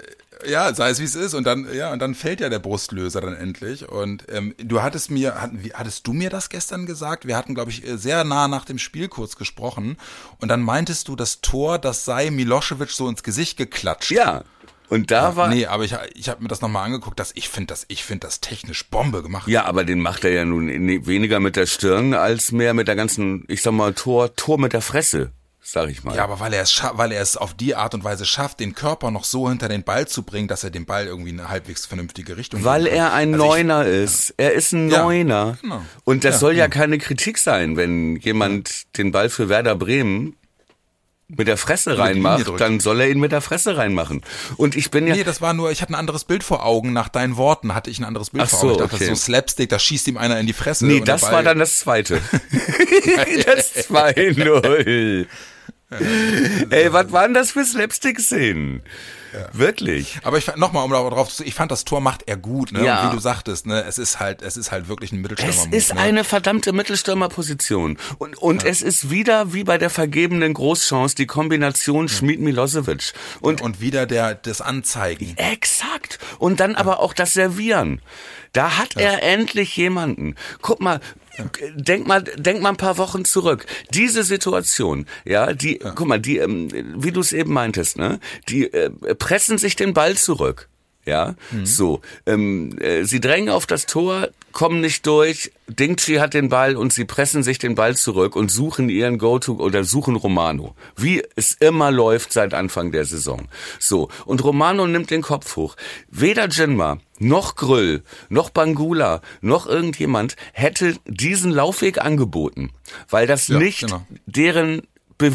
Ja, sei es wie es ist. Und dann fällt ja der Brustlöser dann endlich. Und hattest du mir das gestern gesagt? Wir hatten, glaube ich, sehr nah nach dem Spiel kurz gesprochen. Und dann meintest du, das Tor, das sei Milosevic so ins Gesicht geklatscht. Ja. Und da war. Nee, aber ich habe mir das nochmal angeguckt, ich finde das technisch Bombe gemacht. Ja, aber den macht er ja nun weniger mit der Stirn als mehr mit der ganzen, ich sag mal, Tor mit der Fresse. Sag ich mal. Ja, aber weil er es auf die Art und Weise schafft, den Körper noch so hinter den Ball zu bringen, dass er den Ball irgendwie in eine halbwegs vernünftige Richtung Weil er ein Neuner ist. Er ist ein Neuner. Genau. Und das soll ja keine Kritik sein, wenn jemand den Ball für Werder Bremen mit der Fresse reinmacht, dann soll er ihn mit der Fresse reinmachen. Und ich bin ja... Nee, das war nur, ich hatte ein anderes Bild vor Augen, nach deinen Worten hatte ich ein anderes Bild vor Augen. Ich dachte, das ist so Slapstick, da schießt ihm einer in die Fresse. Nee, das war dann das zweite. Das 2-0. Ey, was waren das für Slapstick-Szenen? Ja. Wirklich. Aber ich fand das Tor macht er gut, ne? Ja. Und wie du sagtest, ne, es ist halt wirklich ein Mittelstürmer. Es ist eine verdammte Mittelstürmerposition. Und es ist wieder wie bei der vergebenen Großchance die Kombination Schmid-Milosevic. Und wieder das Anzeigen. Exakt. Und dann aber auch das Servieren. Da hat er endlich jemanden. Guck mal, denk mal ein paar Wochen zurück. Diese Situation, guck mal, wie du es eben meintest, ne, die pressen sich den Ball zurück. Ja, so. Sie drängen auf das Tor, kommen nicht durch. Dingchi hat den Ball und sie pressen sich den Ball zurück und suchen ihren Go-To oder suchen Romano. Wie es immer läuft seit Anfang der Saison. So. Und Romano nimmt den Kopf hoch. Weder Jinma, noch Grüll, noch Bangula, noch irgendjemand hätte diesen Laufweg angeboten. Weil das nicht deren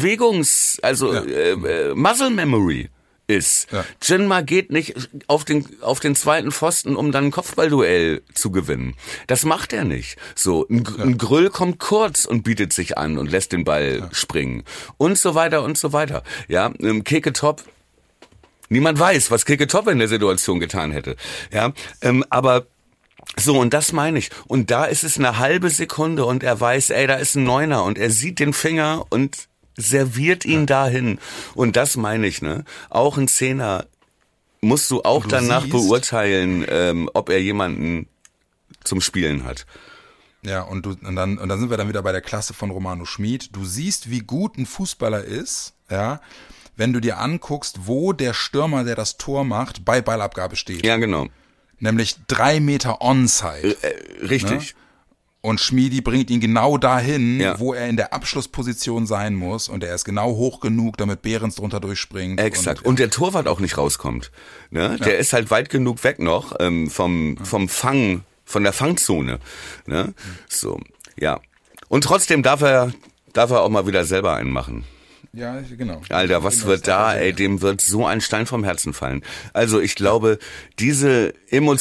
Muscle Memory ist. Ja. Jinma geht nicht auf den zweiten Pfosten, um dann ein Kopfballduell zu gewinnen. Das macht er nicht. So, ein Grüll kommt kurz und bietet sich an und lässt den Ball springen. Und so weiter und so weiter. Ja, Keke Top. Niemand weiß, was Keke Top in der Situation getan hätte. Ja, aber so, und das meine ich. Und da ist es eine halbe Sekunde und er weiß, da ist ein Neuner und er sieht den Finger und serviert ihn dahin. Und das meine ich, ne? Auch ein Zehner musst du auch danach beurteilen, ob er jemanden zum Spielen hat. Ja, und dann sind wir dann wieder bei der Klasse von Romano Schmid. Du siehst, wie gut ein Fußballer ist, ja, wenn du dir anguckst, wo der Stürmer, der das Tor macht, bei Ballabgabe steht. Ja, genau. Nämlich 3 Meter Onside. Richtig. Ne? Und Schmiedi bringt ihn genau dahin, wo er in der Abschlussposition sein muss. Und er ist genau hoch genug, damit Behrens drunter durchspringt. Exakt. Und der Torwart auch nicht rauskommt. Ne? Der ist halt weit genug weg noch vom Fang, von der Fangzone. Ne? So, ja. Und trotzdem darf er auch mal wieder selber einen machen. Ja, genau. Alter, was wird da, dem wird so ein Stein vom Herzen fallen. Also ich glaube, dieser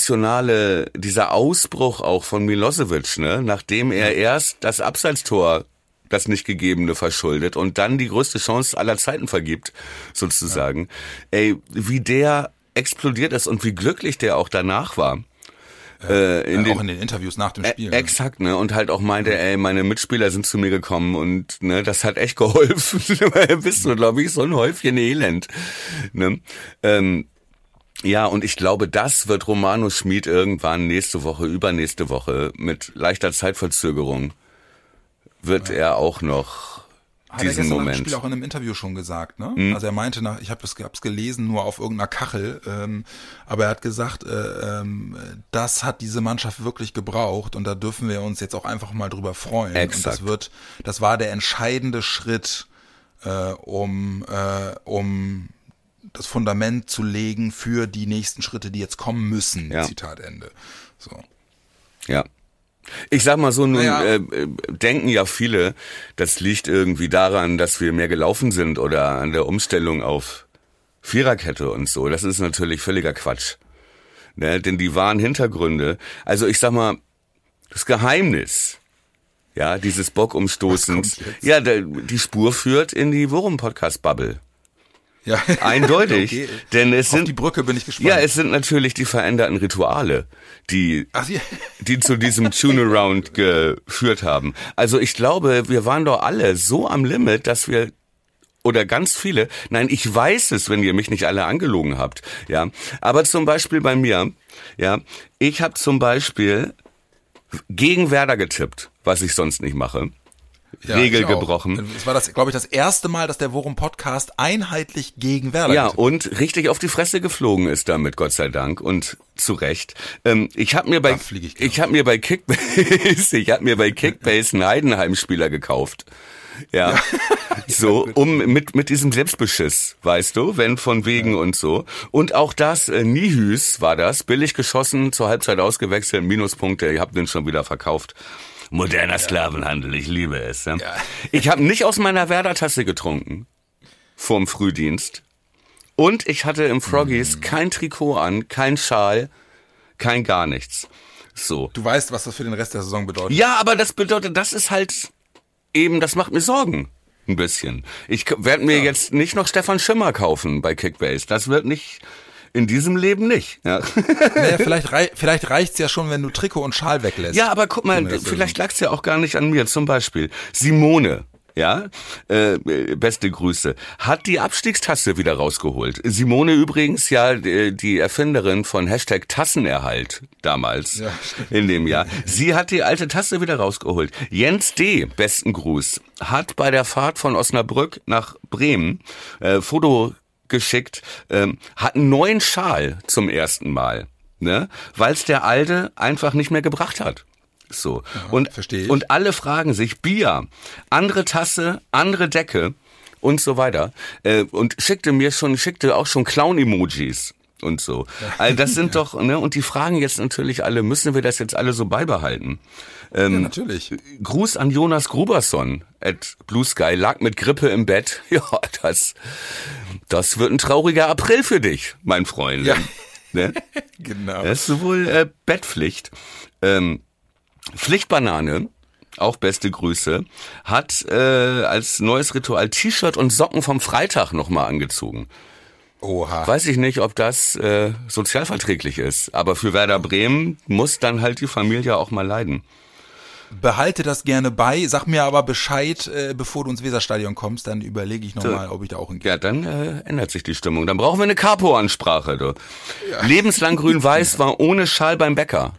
Ausbruch auch von Milosevic, ne, nachdem er erst das Abseitstor, das nicht gegebene, verschuldet und dann die größte Chance aller Zeiten vergibt, sozusagen. Ja. Wie der explodiert ist und wie glücklich der auch danach war. Auch in den Interviews nach dem Spiel. Exakt, ne? Und halt auch meinte, meine Mitspieler sind zu mir gekommen und ne, das hat echt geholfen. Bist du, glaube ich, so ein Häufchen Elend. Ne? Ja, und ich glaube, das wird Romano Schmid irgendwann nächste Woche, übernächste Woche mit leichter Zeitverzögerung wird er auch noch hat diesen er gestern Moment. Hat Spiel auch in einem Interview schon gesagt, ne? Also er meinte, ich hab's gelesen, nur auf irgendeiner Kachel, aber er hat gesagt, das hat diese Mannschaft wirklich gebraucht und da dürfen wir uns jetzt auch einfach mal drüber freuen. Exakt. Und das war der entscheidende Schritt, um das Fundament zu legen für die nächsten Schritte, die jetzt kommen müssen. Ja. Zitat Ende. So. Ja. Ich sag mal so, nun denken ja viele, das liegt irgendwie daran, dass wir mehr gelaufen sind oder an der Umstellung auf Viererkette und so. Das ist natürlich völliger Quatsch. Ne? Denn die wahren Hintergründe, also ich sag mal, das Geheimnis, ja, dieses Bockumstoßens, ja, die Spur führt in die Worum-Podcast-Bubble. Ja. Eindeutig. Okay. Denn es sind, auf die Brücke bin ich gespannt. Ja, es sind natürlich die veränderten Rituale, die zu diesem Tune-Around geführt haben. Also ich glaube, wir waren doch alle so am Limit, dass wir oder ganz viele. Nein, ich weiß es, wenn ihr mich nicht alle angelogen habt. Ja, aber zum Beispiel bei mir, ja, ich habe zum Beispiel gegen Werder getippt, was ich sonst nicht mache. Ja, Regel gebrochen. Es war das, glaube ich, das erste Mal, dass der Worum-Podcast einheitlich gegen Werder ja, getippt. Und richtig auf die Fresse geflogen ist damit, Gott sei Dank, und zu Recht. Ich habe mir bei Kickbase einen Heidenheim-Spieler gekauft. Ja. So, mit diesem Selbstbeschiss, weißt du, wenn von wegen und so. Und auch das, Nihüs war das, billig geschossen, zur Halbzeit ausgewechselt, Minuspunkte, ich hab den schon wieder verkauft. Moderner Sklavenhandel, ich liebe es. Ja. Ja. Ich habe nicht aus meiner Werder-Tasse getrunken, vorm Frühdienst. Und ich hatte im Froggies kein Trikot an, kein Schal, kein gar nichts. So. Du weißt, was das für den Rest der Saison bedeutet. Ja, aber das bedeutet, das ist halt eben, das macht mir Sorgen. Ein bisschen. Ich werde mir jetzt nicht noch Stefan Schimmer kaufen bei Kickbase. Das wird nicht, in diesem Leben nicht. Ja. Naja, vielleicht reicht's ja schon, wenn du Trikot und Schal weglässt. Ja, aber guck mal, vielleicht lag's ja auch gar nicht an mir. Zum Beispiel Simone, ja, beste Grüße, hat die Abstiegstasse wieder rausgeholt. Simone übrigens ja die Erfinderin von Hashtag Tassenerhalt damals in dem Jahr. Sie hat die alte Tasse wieder rausgeholt. Jens D., besten Gruß, hat bei der Fahrt von Osnabrück nach Bremen Foto geschickt, hat einen neuen Schal zum ersten Mal, ne, weil es der alte einfach nicht mehr gebracht hat. So. Ja, verstehe ich. Und alle fragen sich, Bier, andere Tasse, andere Decke und so weiter. Und schickte auch schon Clown-Emojis und so. Ja. Also das sind doch, ne, und die fragen jetzt natürlich alle, müssen wir das jetzt alle so beibehalten? Ja, natürlich. Gruß an Jonas Gruberson at Blue Sky, lag mit Grippe im Bett. Ja, das wird ein trauriger April für dich, mein Freund. Ja. Ne? Genau. Das ist wohl Bettpflicht. Pflichtbanane, auch beste Grüße, hat als neues Ritual T-Shirt und Socken vom Freitag nochmal angezogen. Oha. Weiß ich nicht, ob das sozialverträglich ist, aber für Werder Bremen muss dann halt die Familie auch mal leiden. Behalte das gerne bei, sag mir aber Bescheid, bevor du ins Weserstadion kommst, dann überlege ich nochmal, ob ich da auch hingehe. Ja, dann ändert sich die Stimmung. Dann brauchen wir eine Capo-Ansprache. Du. Ja. Lebenslang grün-weiß war ohne Schal beim Bäcker.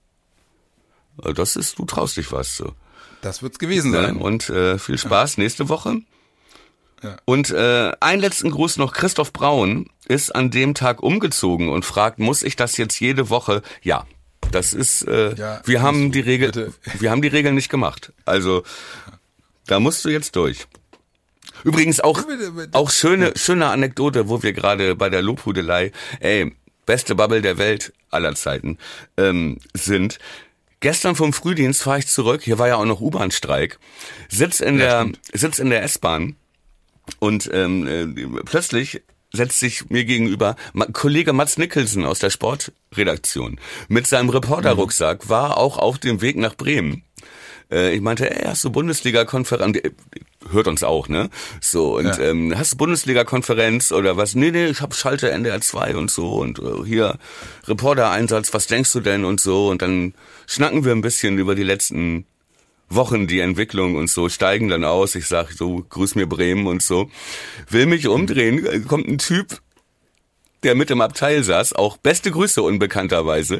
Das ist, du traust dich was. So. Das wird's gewesen sein. Und viel Spaß nächste Woche. Ja. Und einen letzten Gruß noch. Christoph Braun ist an dem Tag umgezogen und fragt, muss ich das jetzt jede Woche? Ja. Das ist, wir haben die Regeln nicht gemacht. Also, da musst du jetzt durch. Übrigens auch schöne Anekdote, wo wir gerade bei der Lobhudelei, beste Bubble der Welt aller Zeiten, sind. Gestern vom Frühdienst fahre ich zurück, hier war ja auch noch U-Bahn-Streik, sitz in der S-Bahn und plötzlich setzt sich mir gegenüber Kollege Mats Nicholson aus der Sportredaktion mit seinem Reporterrucksack, war auch auf dem Weg nach Bremen. Ich meinte, hast du Bundesliga-Konferenz? Hört uns auch, ne? So, und hast du Bundesliga-Konferenz oder was? Nee, ich hab Schalte NDR 2 und so und hier Reporter-Einsatz, was denkst du denn und so, und dann schnacken wir ein bisschen über die letzten Wochen, die Entwicklung und so, steigen dann aus, ich sag so, grüß mir Bremen und so, will mich umdrehen, kommt ein Typ, der mit im Abteil saß, auch beste Grüße unbekannterweise,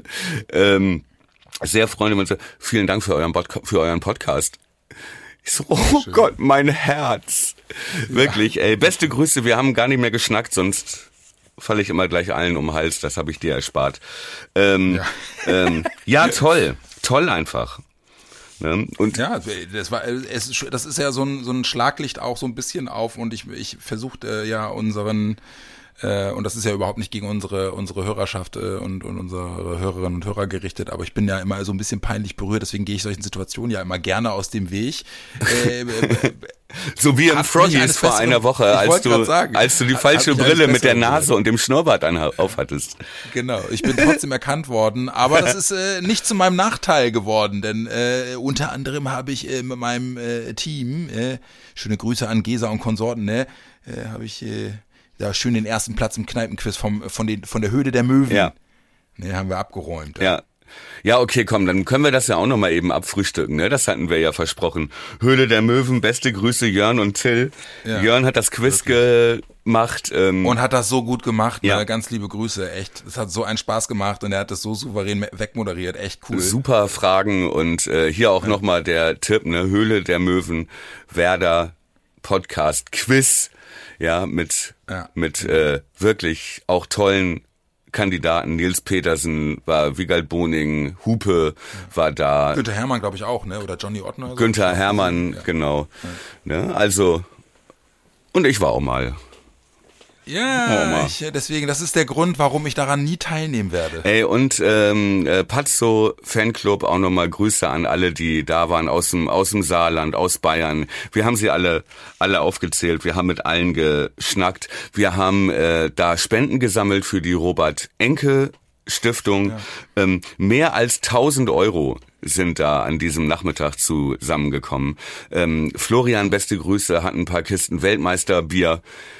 sehr freundlich und so, vielen Dank für euren Podcast. Ich so, oh schön. Gott, mein Herz. Wirklich, beste Grüße, wir haben gar nicht mehr geschnackt, sonst falle ich immer gleich allen um den Hals, das habe ich dir erspart. Ja, toll einfach. Und ja, das ist ja so ein Schlaglicht auch so ein bisschen auf, und ich versuchte ja unseren, und das ist ja überhaupt nicht gegen unsere Hörerschaft und unsere Hörerinnen und Hörer gerichtet, aber ich bin ja immer so ein bisschen peinlich berührt, deswegen gehe ich solchen Situationen ja immer gerne aus dem Weg. So wie im Froggies vor einer Woche, als du die falsche Brille mit der Nase und dem Schnurrbart aufhattest. Genau, ich bin trotzdem erkannt worden, aber das ist nicht zu meinem Nachteil geworden, denn unter anderem habe ich mit meinem Team, schöne Grüße an Gesa und Konsorten, habe ich da schön den ersten Platz im Kneipenquiz von der Höhle der Möwen. Ja. Haben wir abgeräumt. Ja. Ja, okay, komm, dann können wir das ja auch nochmal eben abfrühstücken, ne? Das hatten wir ja versprochen. Höhle der Möwen, beste Grüße Jörn und Till. Ja, Jörn hat das Quiz gemacht. Und hat das so gut gemacht, ja. Ne? Ganz liebe Grüße, echt. Es hat so einen Spaß gemacht und er hat das so souverän wegmoderiert, echt cool. Super Fragen und hier auch nochmal der Tipp, ne? Höhle der Möwen, Werder Podcast, Quiz, ja, mit wirklich auch tollen Kandidaten. Nils Petersen war, Wiegald Boning, Hupe war da. Günther Hermann, glaube ich, auch, ne? Oder Johnny Ottner. So. Günther Hermann, ja. Genau. Ja. Ne? Also, und ich war auch mal. Ja, deswegen, das ist der Grund, warum ich daran nie teilnehmen werde. Ey, und Pazzo Fanclub, auch nochmal Grüße an alle, die da waren aus dem Saarland, aus Bayern. Wir haben sie alle aufgezählt, wir haben mit allen geschnackt. Wir haben da Spenden gesammelt für die Robert-Enke-Stiftung. Ja. Mehr als 1.000 Euro sind da an diesem Nachmittag zusammengekommen. Florian, beste Grüße, hat ein paar Kisten Weltmeisterbier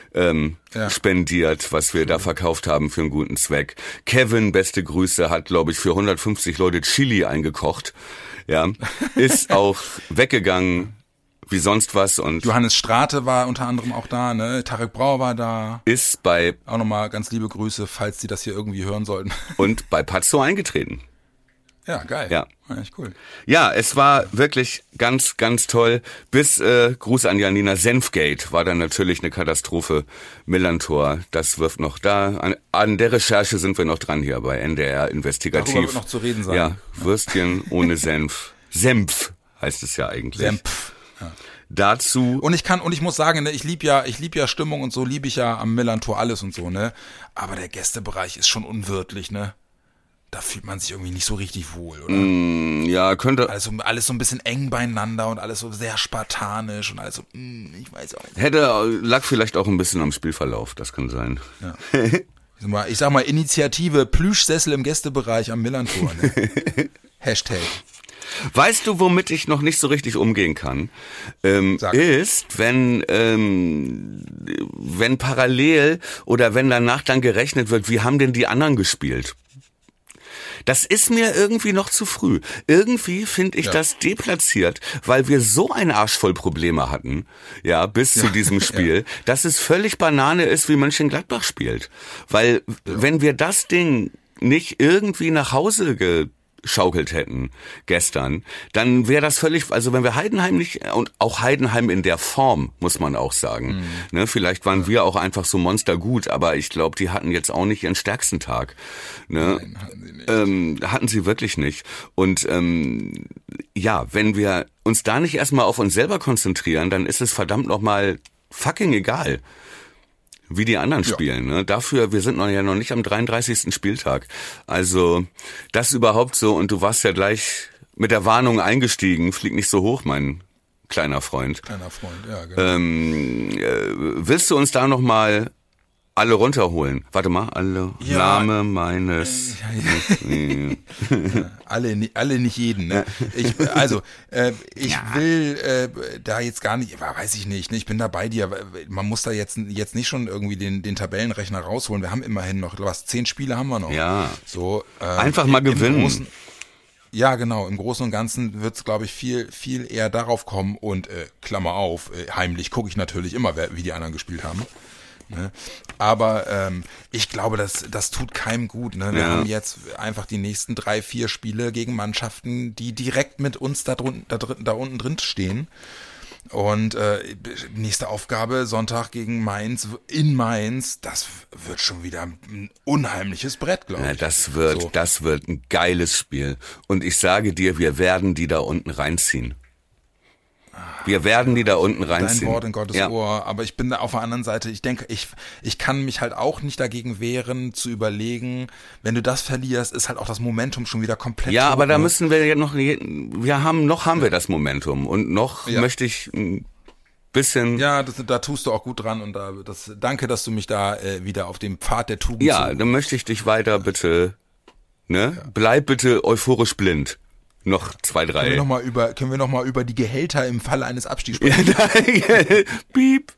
spendiert, was wir da verkauft haben für einen guten Zweck. Kevin, beste Grüße, hat, glaube ich, für 150 Leute Chili eingekocht. Ja, ist auch weggegangen wie sonst was. Und Johannes Strate war unter anderem auch da, ne? Tarek Brauer war da. Ist bei... Auch nochmal ganz liebe Grüße, falls die das hier irgendwie hören sollten. Und bei Pazzo eingetreten. Ja, geil. Ja. Echt cool. Ja, es war wirklich ganz, ganz toll. Bis Gruß an Janina, Senfgate war dann natürlich eine Katastrophe. Millantor, das wirft noch da. An der Recherche sind wir noch dran hier bei NDR Investigativ. Darüber wird noch zu reden sein. Ja, Würstchen ohne Senf. Senf heißt es ja eigentlich. Senf. Ja. Dazu. Und ich muss sagen, ne, ich lieb ja Stimmung und so, liebe ich ja am Millantor alles und so, ne. Aber der Gästebereich ist schon unwirtlich, ne. Da fühlt man sich irgendwie nicht so richtig wohl, oder? Ja, könnte. Alles so ein bisschen eng beieinander und alles so sehr spartanisch und alles so, ich weiß auch nicht. Lag vielleicht auch ein bisschen am Spielverlauf, das kann sein. Ja. Ich sag mal, Initiative Plüschsessel im Gästebereich am Millantor, ne? Hashtag. Weißt du, womit ich noch nicht so richtig umgehen kann? Ist, wenn parallel oder wenn danach dann gerechnet wird, wie haben denn die anderen gespielt? Das ist mir irgendwie noch zu früh. Irgendwie finde ich das deplatziert, weil wir so einen Arsch voll Probleme hatten, ja, bis zu diesem Spiel, dass es völlig Banane ist, wie Mönchengladbach spielt. Weil wenn wir das Ding nicht irgendwie nach Hause geschaukelt hätten gestern, dann wäre das völlig, also wenn wir Heidenheim nicht, und auch Heidenheim in der Form, muss man auch sagen, ne, vielleicht waren wir auch einfach so monstergut, aber ich glaube, die hatten jetzt auch nicht ihren stärksten Tag, ne? Nein, hatten sie nicht. Hatten sie wirklich nicht. Und ja, wenn wir uns da nicht erstmal auf uns selber konzentrieren, dann ist es verdammt nochmal fucking egal, wie die anderen spielen. Ne? Dafür, wir sind ja noch nicht am 33. Spieltag. Also das überhaupt so, und du warst ja gleich mit der Warnung eingestiegen, flieg nicht so hoch, mein kleiner Freund. Kleiner Freund, ja, genau. Willst du uns da nochmal alle runterholen? Warte mal, alle Name meines... Alle nicht jeden. Ne? Ich will da jetzt gar nicht, weiß ich nicht, ne? Ich bin da bei dir. Man muss da jetzt nicht schon irgendwie den Tabellenrechner rausholen. Wir haben immerhin noch, 10 Spiele haben wir noch. Ja. So, einfach mal gewinnen. Ja, genau. Im Großen und Ganzen wird es, glaube ich, viel, viel eher darauf kommen und Klammer auf, heimlich gucke ich natürlich immer, wie die anderen gespielt haben. Ne? Aber ich glaube, das tut keinem gut. Ne? Wir haben jetzt einfach die nächsten 3-4 Spiele gegen Mannschaften, die direkt mit uns da unten drin stehen. Und nächste Aufgabe, Sonntag gegen Mainz, in Mainz, das wird schon wieder ein unheimliches Brett, glaube ich. Das wird ein geiles Spiel. Und ich sage dir, wir werden die da unten reinziehen. Wir werden die da unten reinziehen. Dein Wort in Gottes Ohr. Aber ich bin da auf der anderen Seite, ich denke, ich kann mich halt auch nicht dagegen wehren, zu überlegen, wenn du das verlierst, ist halt auch das Momentum schon wieder komplett. Ja, aber da müssen wir ja noch, haben wir das Momentum und noch möchte ich ein bisschen. Ja, da tust du auch gut dran und danke, dass du mich da wieder auf dem Pfad der Tugend. Ja, dann möchte ich dich weiter bitte, ne? Ja. Bleib bitte euphorisch blind. Noch 2, 3. Können wir noch mal über die Gehälter im Falle eines Abstiegs sprechen? Piep.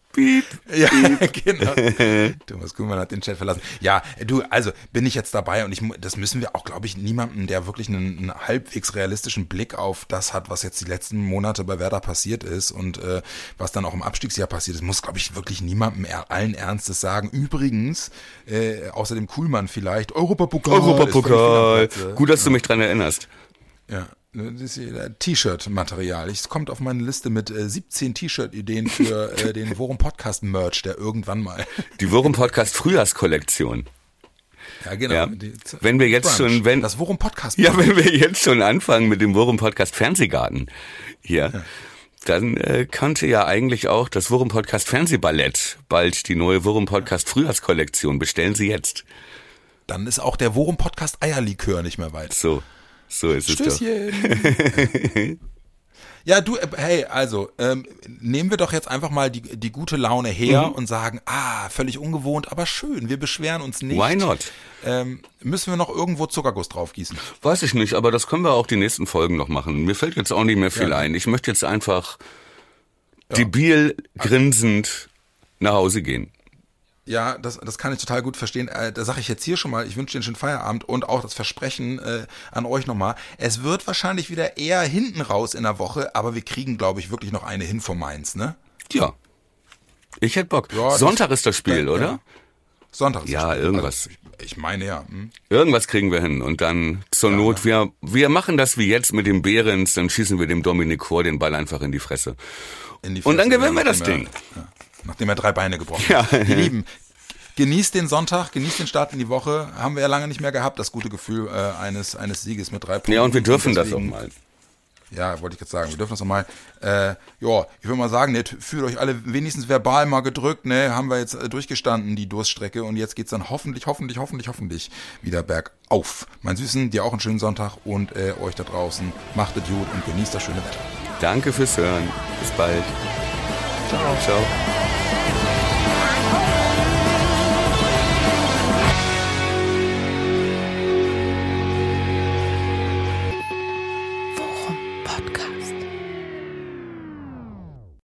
Piep. Ja, genau. Thomas Kuhlmann hat den Chat verlassen. Ja, du, also bin ich jetzt dabei und das müssen wir auch, glaube ich, niemandem, der wirklich einen halbwegs realistischen Blick auf das hat, was jetzt die letzten Monate bei Werder passiert ist und was dann auch im Abstiegsjahr passiert ist, muss, glaube ich, wirklich niemandem allen Ernstes sagen. Übrigens, außer dem Kuhlmann vielleicht, Europapokal. Gut, dass du mich dran erinnerst. Ja. Das ist T-Shirt-Material. Es kommt auf meine Liste mit 17 T-Shirt-Ideen für den Worum-Podcast-Merch, der irgendwann mal... Die Worum-Podcast-Frühjahrskollektion. Ja, genau. Ja. Wenn wir jetzt Brunch, schon... das Worum-Podcast. Ja, wenn wir jetzt schon anfangen mit dem Worum-Podcast-Fernsehgarten hier, ja. Dann könnte ja eigentlich auch das Worum-Podcast-Fernsehballett bald die neue Worum-Podcast-Frühjahrskollektion. Bestellen Sie jetzt. Dann ist auch der Worum-Podcast-Eierlikör nicht mehr weit. So ist Stößchen. Es doch. Ja, du, hey, also, nehmen wir doch jetzt einfach mal die gute Laune her und sagen, völlig ungewohnt, aber schön, wir beschweren uns nicht. Why not? Müssen wir noch irgendwo Zuckerguss draufgießen? Weiß ich nicht, aber das können wir auch die nächsten Folgen noch machen. Mir fällt jetzt auch nicht mehr viel ein. Ich möchte jetzt einfach debil grinsend nach Hause gehen. Ja, das kann ich total gut verstehen. Da sage ich jetzt hier schon mal, ich wünsche dir einen schönen Feierabend und auch das Versprechen an euch nochmal. Es wird wahrscheinlich wieder eher hinten raus in der Woche, aber wir kriegen, glaube ich, wirklich noch eine hin von Mainz, ne? Ja. Ich hätte Bock. Ja, Sonntag ist das Spiel, oder? Ja. Sonntag ist das Spiel. Irgendwas. Also ich meine ja. Irgendwas kriegen wir hin und dann zur Not, wir machen das wie jetzt mit dem Behrens, dann schießen wir dem Dominik Kor den Ball einfach in die Fresse. Und dann gewinnen wir das Ding. Ja. Nachdem er 3 Beine gebrochen hat. Ja. Ihr Lieben, genießt den Sonntag, genießt den Start in die Woche. Haben wir ja lange nicht mehr gehabt, das gute Gefühl eines Sieges mit 3 Punkten. Ja, und wir dürfen das auch mal. Ja, wollte ich jetzt sagen. Wir dürfen das auch mal. Ich würde mal sagen, ne, fühlt euch alle wenigstens verbal mal gedrückt. Ne, haben wir jetzt durchgestanden, die Durststrecke. Und jetzt geht's dann hoffentlich wieder bergauf. Mein Süßen, dir auch einen schönen Sonntag und euch da draußen. Macht es gut und genießt das schöne Wetter. Danke fürs Hören. Bis bald. Ciao.